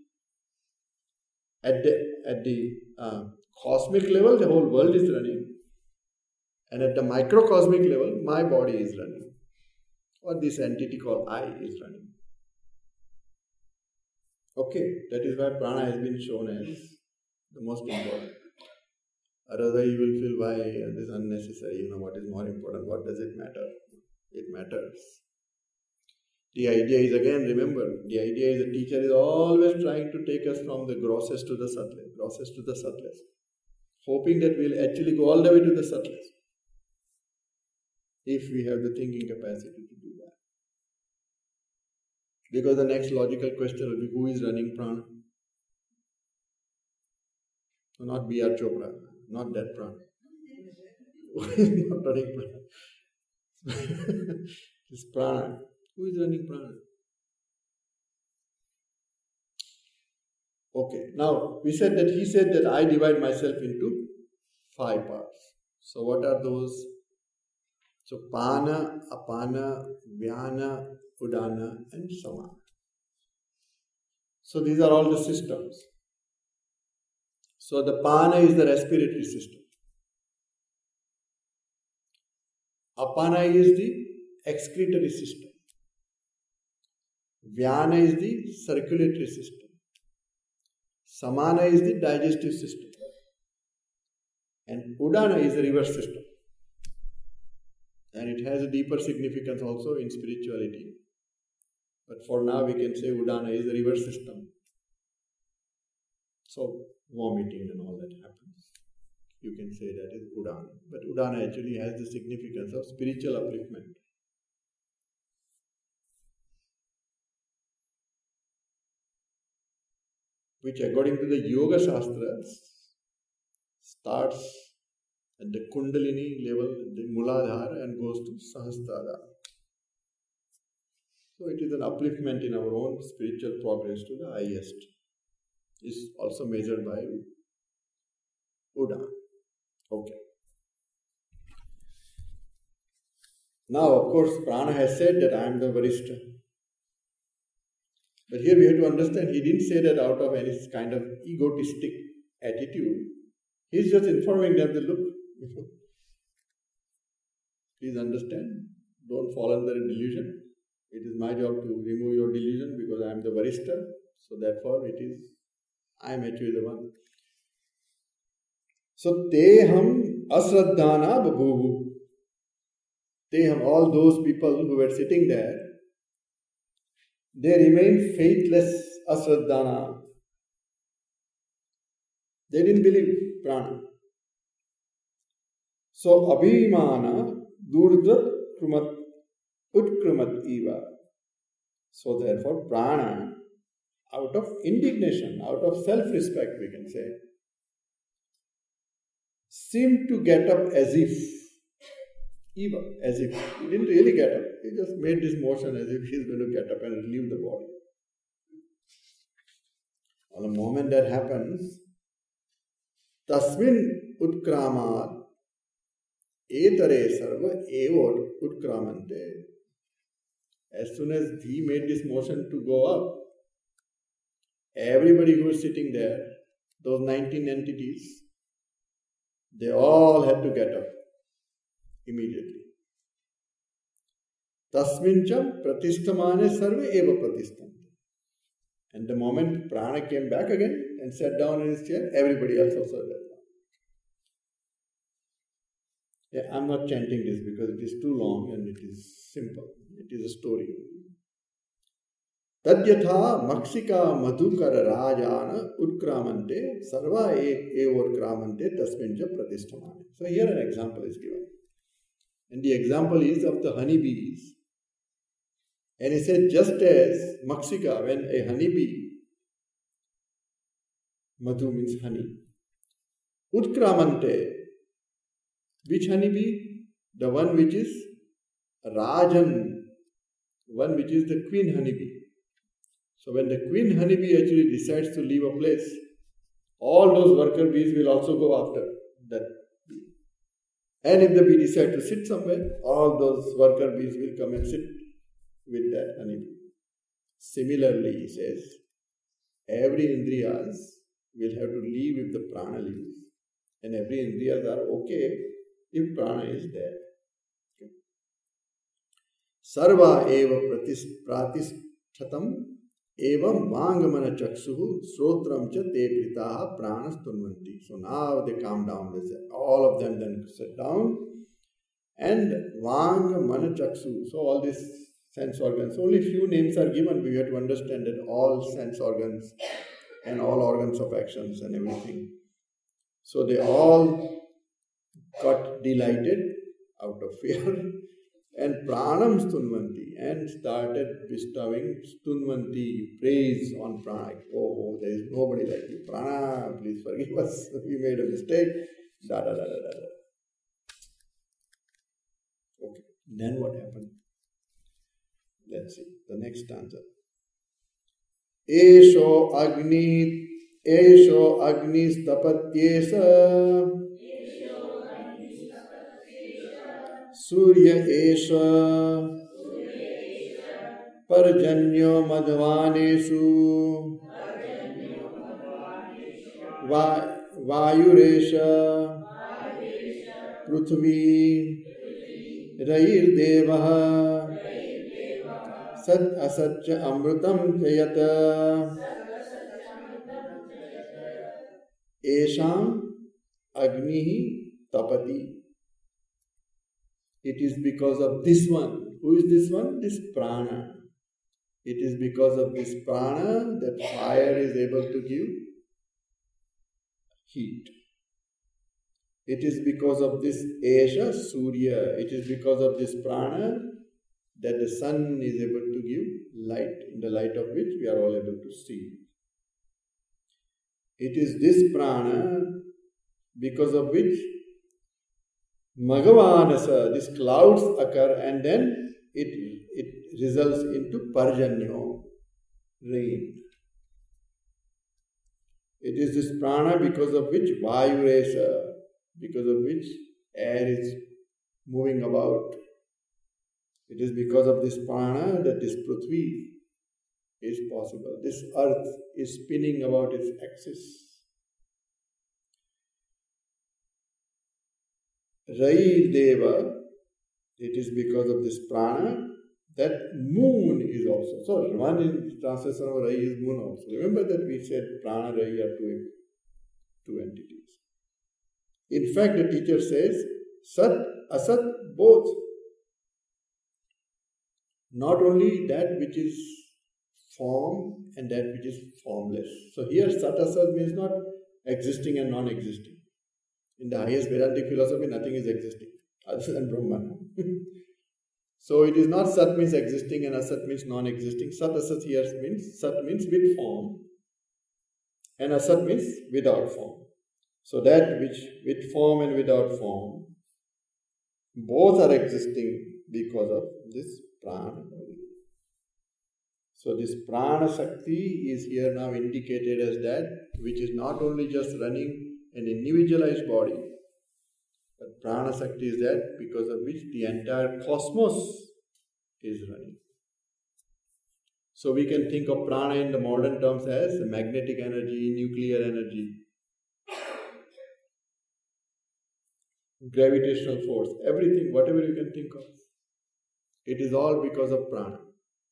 at the, at the uh, cosmic level, the whole world is running. And at the microcosmic level, my body is running. Or this entity called I is running. Okay, that is why Prana has been shown as the most important. Otherwise you will feel why this is unnecessary, you know, what is more important, what does it matter? It matters. The idea is, again, remember, the idea is the teacher is always trying to take us from the grossest to the subtlest, grossest to the subtlest, hoping that we will actually go all the way to the subtlest, if we have the thinking capacity to do that. Because the next logical question will be, who is running Prana? So not B R Chopra, not that Prana. Who is not running Prana? This Prana. Who is running Prana? Okay, now we said that he said that I divide myself into five parts. So what are those? So Pana, Apana, Vyana, Udana and Samana. So these are all the systems. So the Pana is the respiratory system. Apana is the excretory system. Vyana is the circulatory system. Samana is the digestive system. And Udana is a river system. And it has a deeper significance also in spirituality. But for now we can say Udana is a river system. So vomiting and all that happens. You can say that is Udana. But Udana actually has the significance of spiritual upliftment. Which according to the Yoga Shastras starts at the Kundalini level, the Muladhara, and goes to Sahasrara. So it is an upliftment in our own spiritual progress to the highest. Is also measured by Udana. Okay. Now, of course, Prana has said that I am the Varishta. But here we have to understand, he didn't say that out of any kind of egotistic attitude. He's just informing them that, look, please understand, don't fall under a delusion. It is my job to remove your delusion because I am the Varishta. So therefore it is, I am actually the one. So teham asraddhana babhuvu. Teham, all those people who were sitting there, they remained faithless, asraddhana. They didn't believe prana. So abhimana durdhat krumat utkrumat eva. So therefore prana, out of indignation, out of self-respect we can say, seemed to get up as if, eva, as if, he didn't really get up, he just made this motion as if he's going to get up and leave the body. On the moment that happens, tasmin utkramat etare sarva evod utkramante. As soon as he made this motion to go up, everybody who was sitting there, those nineteen entities, they all had to get up immediately. Tasmincha pratistamane sarve eva pratistamante. And the moment Prana came back again and sat down in his chair, everybody else also sat down. Yeah, I'm not chanting this because it is too long and it is simple. It is a story. Tadyatha maksika madhukara rajana utkramante sarva evor kramante tasminja pratistamane. So here an example is given. And the example is of the honeybees. And he said, just as maksika, when a honeybee, madhu means honey, utkramante, which honeybee? The one which is Rajan, one which is the queen honeybee. So when the queen honeybee actually decides to leave a place, all those worker bees will also go after that bee. And if the bee decides to sit somewhere, all those worker bees will come and sit with that honeybee. Similarly, he says, every indriyas will have to leave if the prana leaves. And every indriyas are okay if prana is there. Okay. Sarva eva pratishtatam evam vangamana chaksuhu srotram cha te pritaha pranas tunvanti. So now they calm down. They say, all of them then sit down. And vangamana chaksu. So all these sense organs. Only few names are given. We have to understand that all sense organs and all organs of actions and everything. So they all got delighted out of fear and pranam stunvanti and started bestowing stunvanti, praise on prana. Oh, oh, there is nobody like you. Prana, please forgive us. We made a mistake. Da da da da da. Okay. Then what happened? Let's see. The next stanza. Esho agni, esho agni stapatyesa. Surya esha parjanyo madhvaneshu vayuresha prithvi rairdevah sat asatcha amrutam chayata esham Agnihi tapati. It is because of this one. Who is this one? This prana. It is because of this prana that fire is able to give heat. It is because of this Esha, Surya. It is because of this prana that the sun is able to give light, in the light of which we are all able to see. It is this prana because of which Magavanasa, these clouds occur, and then it, it results into Parjanyo, rain. It is this prana because of which Vayuresa, because of which air is moving about. It is because of this prana that this Prithvi is possible. This earth is spinning about its axis. Rai Deva, it is because of this prana that moon is also. So one in translation of Rai is moon also. Remember that we said prana, Rai are two, two entities. In fact, the teacher says, Sat, Asat, both. Not only that which is form and that which is formless. So here Sat, Asat means not existing and non-existing. In the highest Vedantic philosophy, nothing is existing other than Brahman. So it is not Sat means existing and Asat means non-existing. Sat, Asat here means, Sat means with form and Asat means without form. So that which with form and without form, both are existing because of this prana. So this prana Shakti is here now indicated as that which is not only just running an individualized body, but prana Shakti is that because of which the entire cosmos is running. So we can think of prana in the modern terms as magnetic energy, nuclear energy, gravitational force, everything, whatever you can think of. It is all because of prana.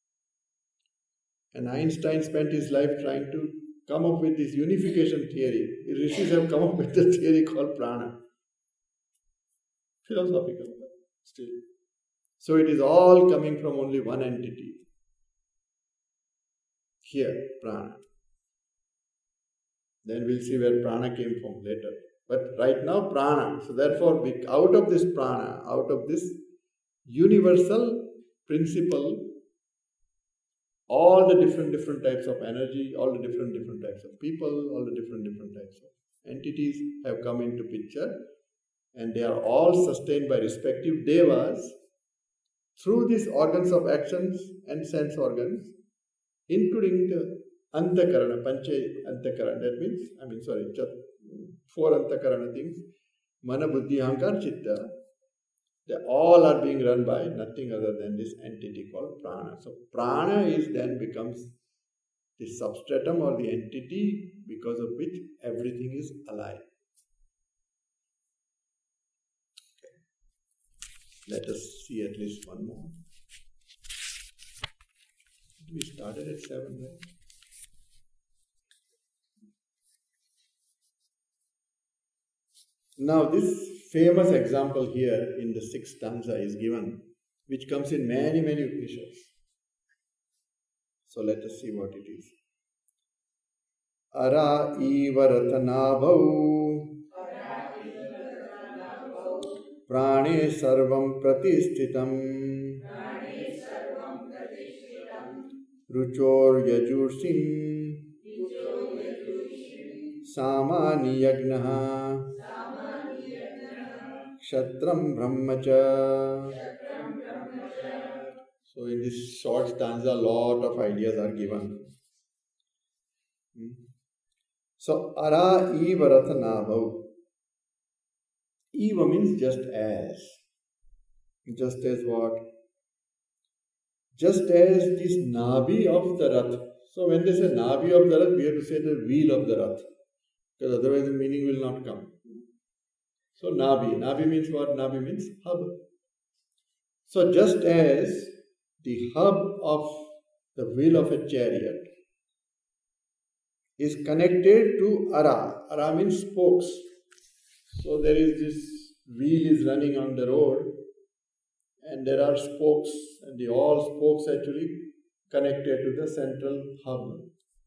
And Einstein spent his life trying to come up with this unification theory. The rishis have come up with a theory called prana. Philosophical, but still. So it is all coming from only one entity. Here, prana. Then we'll see where prana came from later. But right now, prana. So therefore, out of this prana, out of this universal principle, all the different different types of energy, all the different different types of people, all the different different types of entities have come into picture, and they are all sustained by respective devas through these organs of actions and sense organs, including the antakarana, pancha antakarana. That means, I mean, sorry, four antakarana things, mana, buddhi, ahankar, chitta. They all are being run by nothing other than this entity called prana. So prana is then becomes the substratum or the entity because of which everything is alive. Okay. Let us see at least one more. We started at seven, right? Now this famous example here in the sixth stanza is given, which comes in many, many Upanishads. So let us see what it is. Ara iva ratanabhau prane sarvam pratishthitam ruchor yajursim samani yagnaha Kshatram Brahmacha. So in this short stanza, a lot of ideas are given. Hmm. So Ara Eva Ratanabhav. Eva means just as. Just as what? Just as this Nabi of the Rath. So when they say Nabi of the Rath, we have to say the wheel of the Rath. Because otherwise the meaning will not come. So Nabi. Nabi means what? Nabi means hub. So just as the hub of the wheel of a chariot is connected to Ara. Ara means spokes. So there is this wheel is running on the road, and there are spokes, and the all spokes actually connected to the central hub.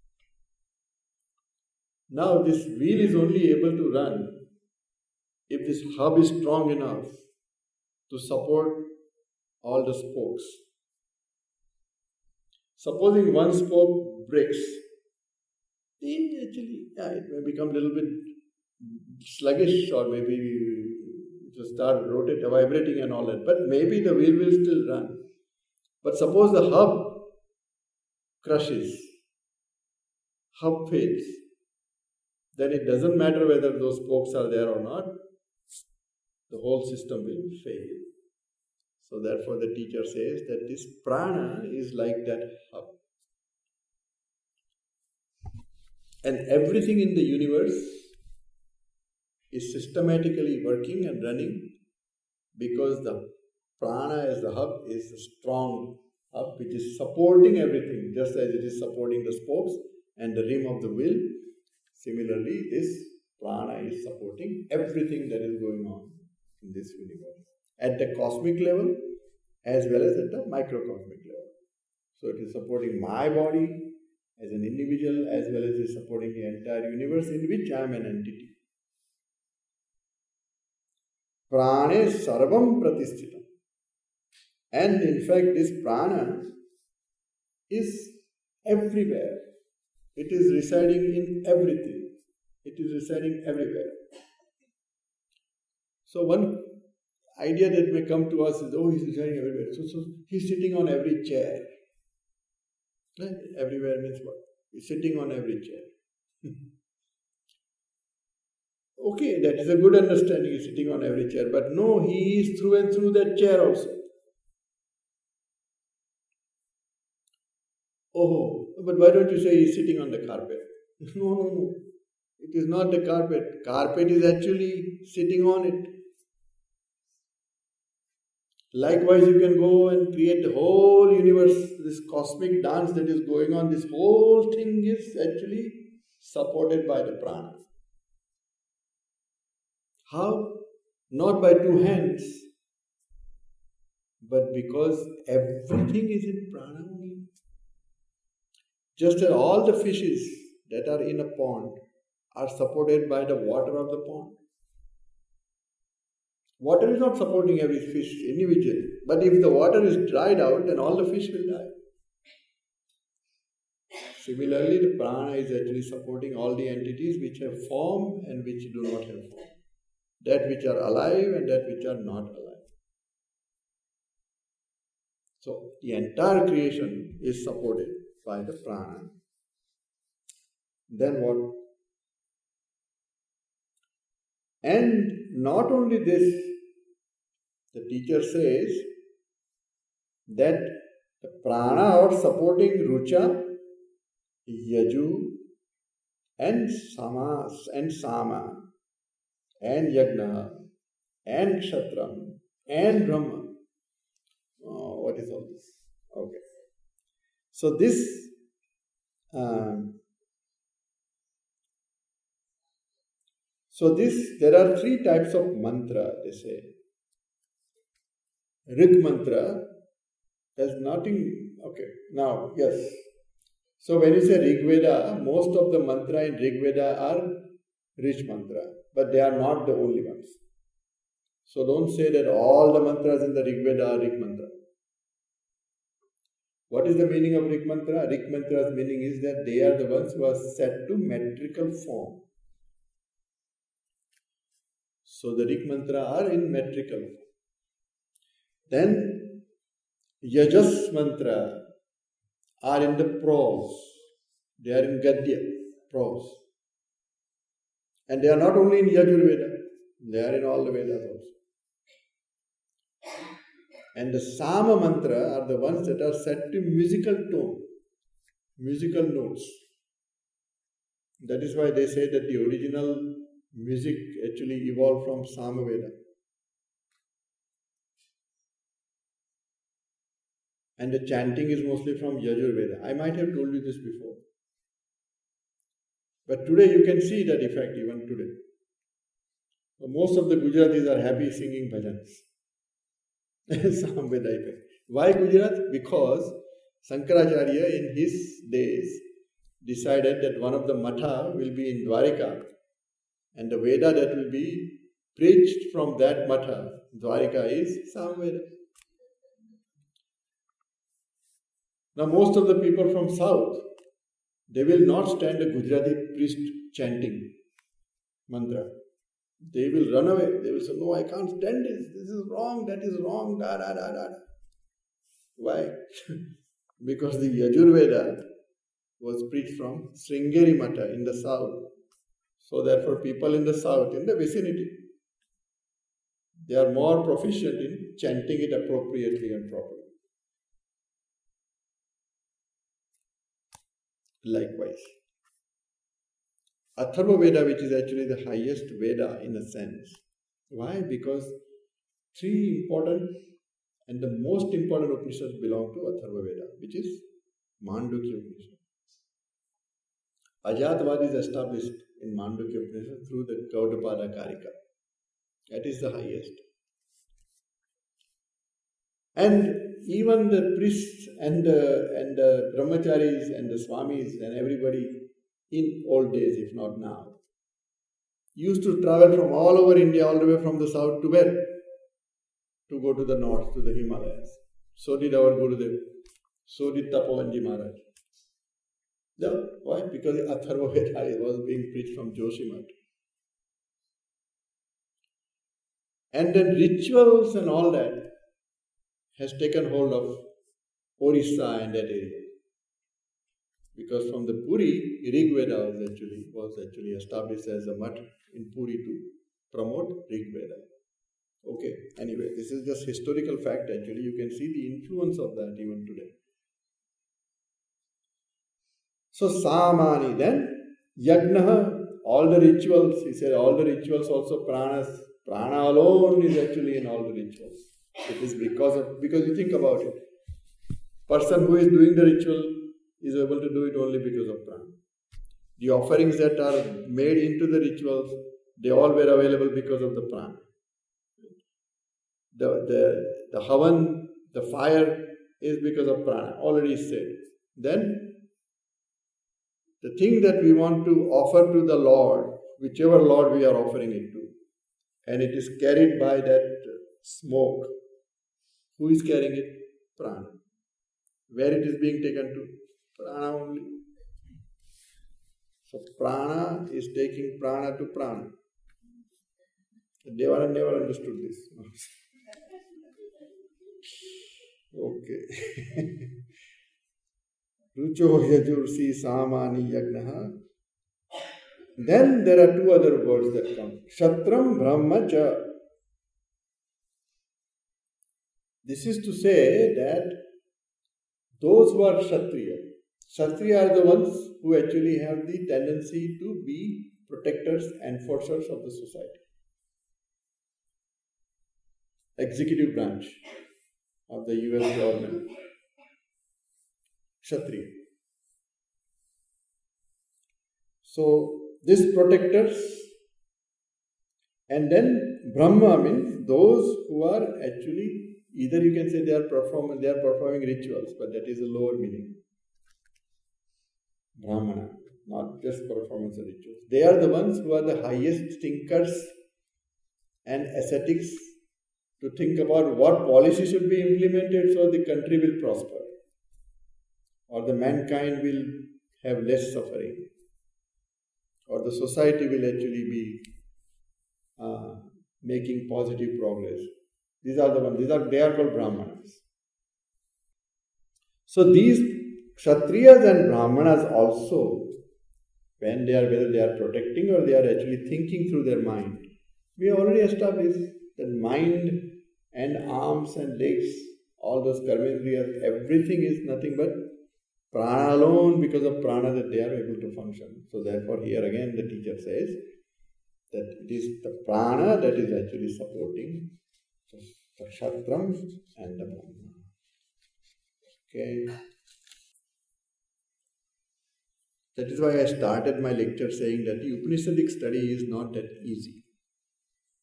Now this wheel is only able to run if this hub is strong enough to support all the spokes. Supposing one spoke breaks, then actually yeah, it may become a little bit sluggish, or maybe it will start rotating, vibrating and all that, but maybe the wheel will still run. But suppose the hub crushes, hub fails, then it doesn't matter whether those spokes are there or not, the whole system will fail. So therefore the teacher says that this prana is like that hub. And everything in the universe is systematically working and running because the prana as the hub is a strong hub which is supporting everything, just as it is supporting the spokes and the rim of the wheel. Similarly, this prana is supporting everything that is going on in this universe at the cosmic level as well as at the microcosmic level. So it is supporting my body as an individual as well as it is supporting the entire universe in which I am an entity. Prane sarvam pratisthita. And in fact, this prana is everywhere. It is residing in everything. It is residing everywhere. So one idea that may come to us is, oh, he's residing everywhere. So, so he's sitting on every chair. Right? Everywhere means what? He's sitting on every chair. Okay, that is a good understanding. He's sitting on every chair. But no, he is through and through that chair also. Oh, but why don't you say he's sitting on the carpet? No, no, no. It is not the carpet. Carpet is actually sitting on it. Likewise, you can go and create the whole universe, this cosmic dance that is going on. This whole thing is actually supported by the prana. How? Not by two hands, but because everything is in prana only. Just as all the fishes that are in a pond are supported by the water of the pond. Water is not supporting every fish individually, but if the water is dried out, then all the fish will die. Similarly, the prana is actually supporting all the entities which have form and which do not have form. That which are alive and that which are not alive. So, the entire creation is supported by the prana. Then what? And not only this, the teacher says that the prana are supporting rucha, yaju, and sama, and sama, and yagna, and kshatram, and brahma. Oh, what is all this? Okay. So this um, so this there are three types of mantra, they say. Rig mantra has nothing. Okay, now yes. So when you say Rig Veda, most of the mantra in Rig Veda are rich mantra, but they are not the only ones. So don't say that all the mantras in the Rig Veda are Rig mantra. What is the meaning of Rig mantra? Rig mantra's meaning is that they are the ones who are set to metrical form. So the Rig mantra are in metrical form. Then Yajas mantra are in the prose. They are in Gadya, prose. And they are not only in Yajurveda, they are in all the Vedas also. And the Sama mantra are the ones that are set to musical tone, musical notes. That is why they say that the original music actually evolved from Samaveda. And the chanting is mostly from Yajurveda. I might have told you this before. But today you can see that effect even today. Most of the Gujaratis are happy singing bhajans. Samveda effect. Why Gujarat? Because Shankaracharya in his days decided that one of the matha will be in Dwarika, and the Veda that will be preached from that matha, Dwarika, is Samveda. Now most of the people from south, they will not stand a Gujarati priest chanting mantra. They will run away. They will say, no, I can't stand this. This is wrong. That is wrong. Da, da, da, da. Why? Because the Yajurveda was preached from Sringeri Matha in the south. So therefore people in the south, in the vicinity, they are more proficient in chanting it appropriately and properly. Likewise, Atharva Veda, which is actually the highest Veda in a sense. Why? Because three important and the most important Upanishads belong to Atharva Veda, which is Mandukya Upanishad. Ajatavad is established in Mandukya Upanishad through the Gaudapada Karika. That is the highest. And even the priests and the, and the brahmacharis and the swamis and everybody in old days, if not now, used to travel from all over India, all the way from the south to where? To go to the north, to the Himalayas. So did our Gurudev. So did Tapavanji Maharaj. No, why? Because the Atharva Veda was being preached from Joshimath. And then rituals and all that has taken hold of Orissa and that area. Because from the Puri, Rig Veda was actually, was actually established as a mutt in Puri to promote Rig Veda. Okay, anyway, this is just historical fact actually. You can see the influence of that even today. So Samani, then Yagna, all the rituals, he said all the rituals also pranas. Prana alone is actually in all the rituals. It is because of, because you think about it. Person who is doing the ritual is able to do it only because of prana. The offerings that are made into the rituals, they all were available because of the prana. The, the, the havan, the fire is because of prana, already said. Then, the thing that we want to offer to the Lord, whichever Lord we are offering it to, and it is carried by that smoke. Who is carrying it? Prana. Where it is being taken to? Prana only. So prana is taking prana to prana. Devanand never understood this. Okay. Rucho yajursi samani yagnaha. Then there are two other words that come. Kshatram brahma cha. This is to say that those who are Kshatriya, Kshatriya are the ones who actually have the tendency to be protectors, enforcers of the society. Executive branch of the U S government. Kshatriya. So, these protectors, and then Brahma means those who are actually, either you can say they are performing, they are performing rituals, but that is a lower meaning. Brahmana, not just performance of rituals. They are the ones who are the highest thinkers and ascetics to think about what policy should be implemented so the country will prosper, or the mankind will have less suffering, or the society will actually be uh, making positive progress. These are the ones, these are, they are called Brahmanas. So these Kshatriyas and Brahmanas also, when they are, whether they are protecting or they are actually thinking through their mind, we have already established that mind and arms and legs, all those karmendriyas, everything is nothing but prana alone, because of prana that they are able to function. So therefore here again the teacher says that it is the prana that is actually supporting the Kshatram and the Brahma. Okay. That is why I started my lecture saying that the Upanishadic study is not that easy.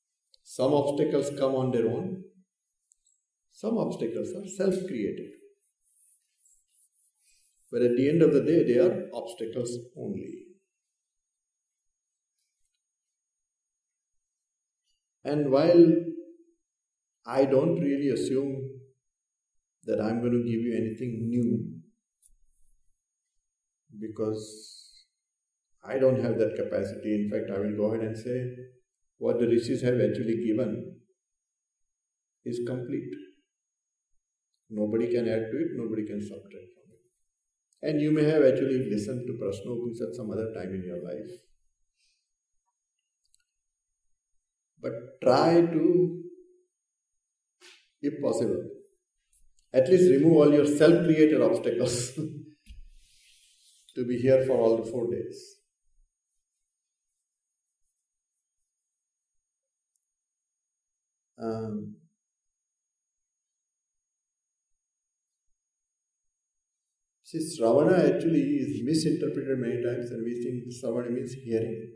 Some obstacles come on their own. Some obstacles are self-created. But at the end of the day, they are obstacles only. And while I don't really assume that I'm going to give you anything new, because I don't have that capacity. In fact, I will go ahead and say what the rishis have actually given is complete. Nobody can add to it, nobody can subtract from it. And you may have actually listened to Prashna Upanishad some other time in your life. But try to, if possible, at least remove all your self-created obstacles to be here for all the four days. Um, see, Sravana actually is misinterpreted many times, and we think Sravana means hearing.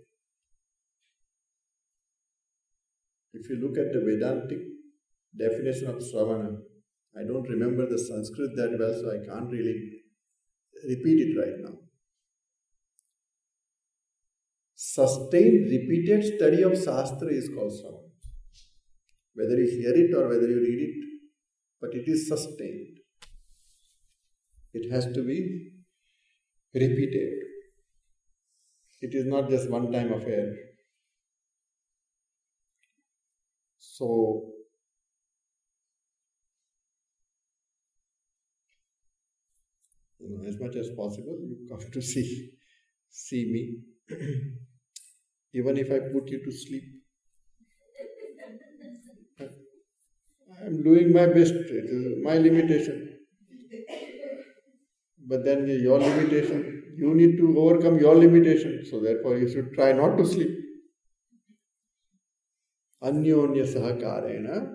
If you look at the Vedantic definition of Sravana, I don't remember the Sanskrit that well, so I can't really repeat it right now. Sustained, repeated study of Shastra is called Sravana. Whether you hear it or whether you read it, but it is sustained. It has to be repeated. It is not just one-time affair. So, you know, as much as possible, you come to see, see me. Even if I put you to sleep, I am doing my best. It is my limitation. But then your limitation, you need to overcome your limitation. So therefore you should try not to sleep. Anyonya sahakarena.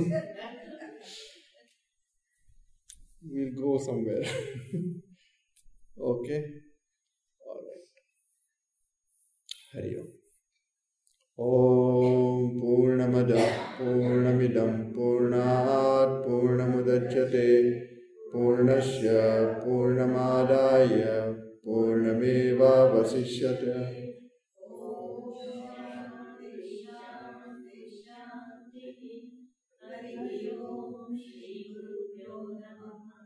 We'll go somewhere. Okay? Alright. Hari Om. Om Purnamada Purnamidam Purnat Purnamudachyate Purnasya Purnamadaya Purnameva Vasishyate. Hari Om Shri Guru Pyo Namaha.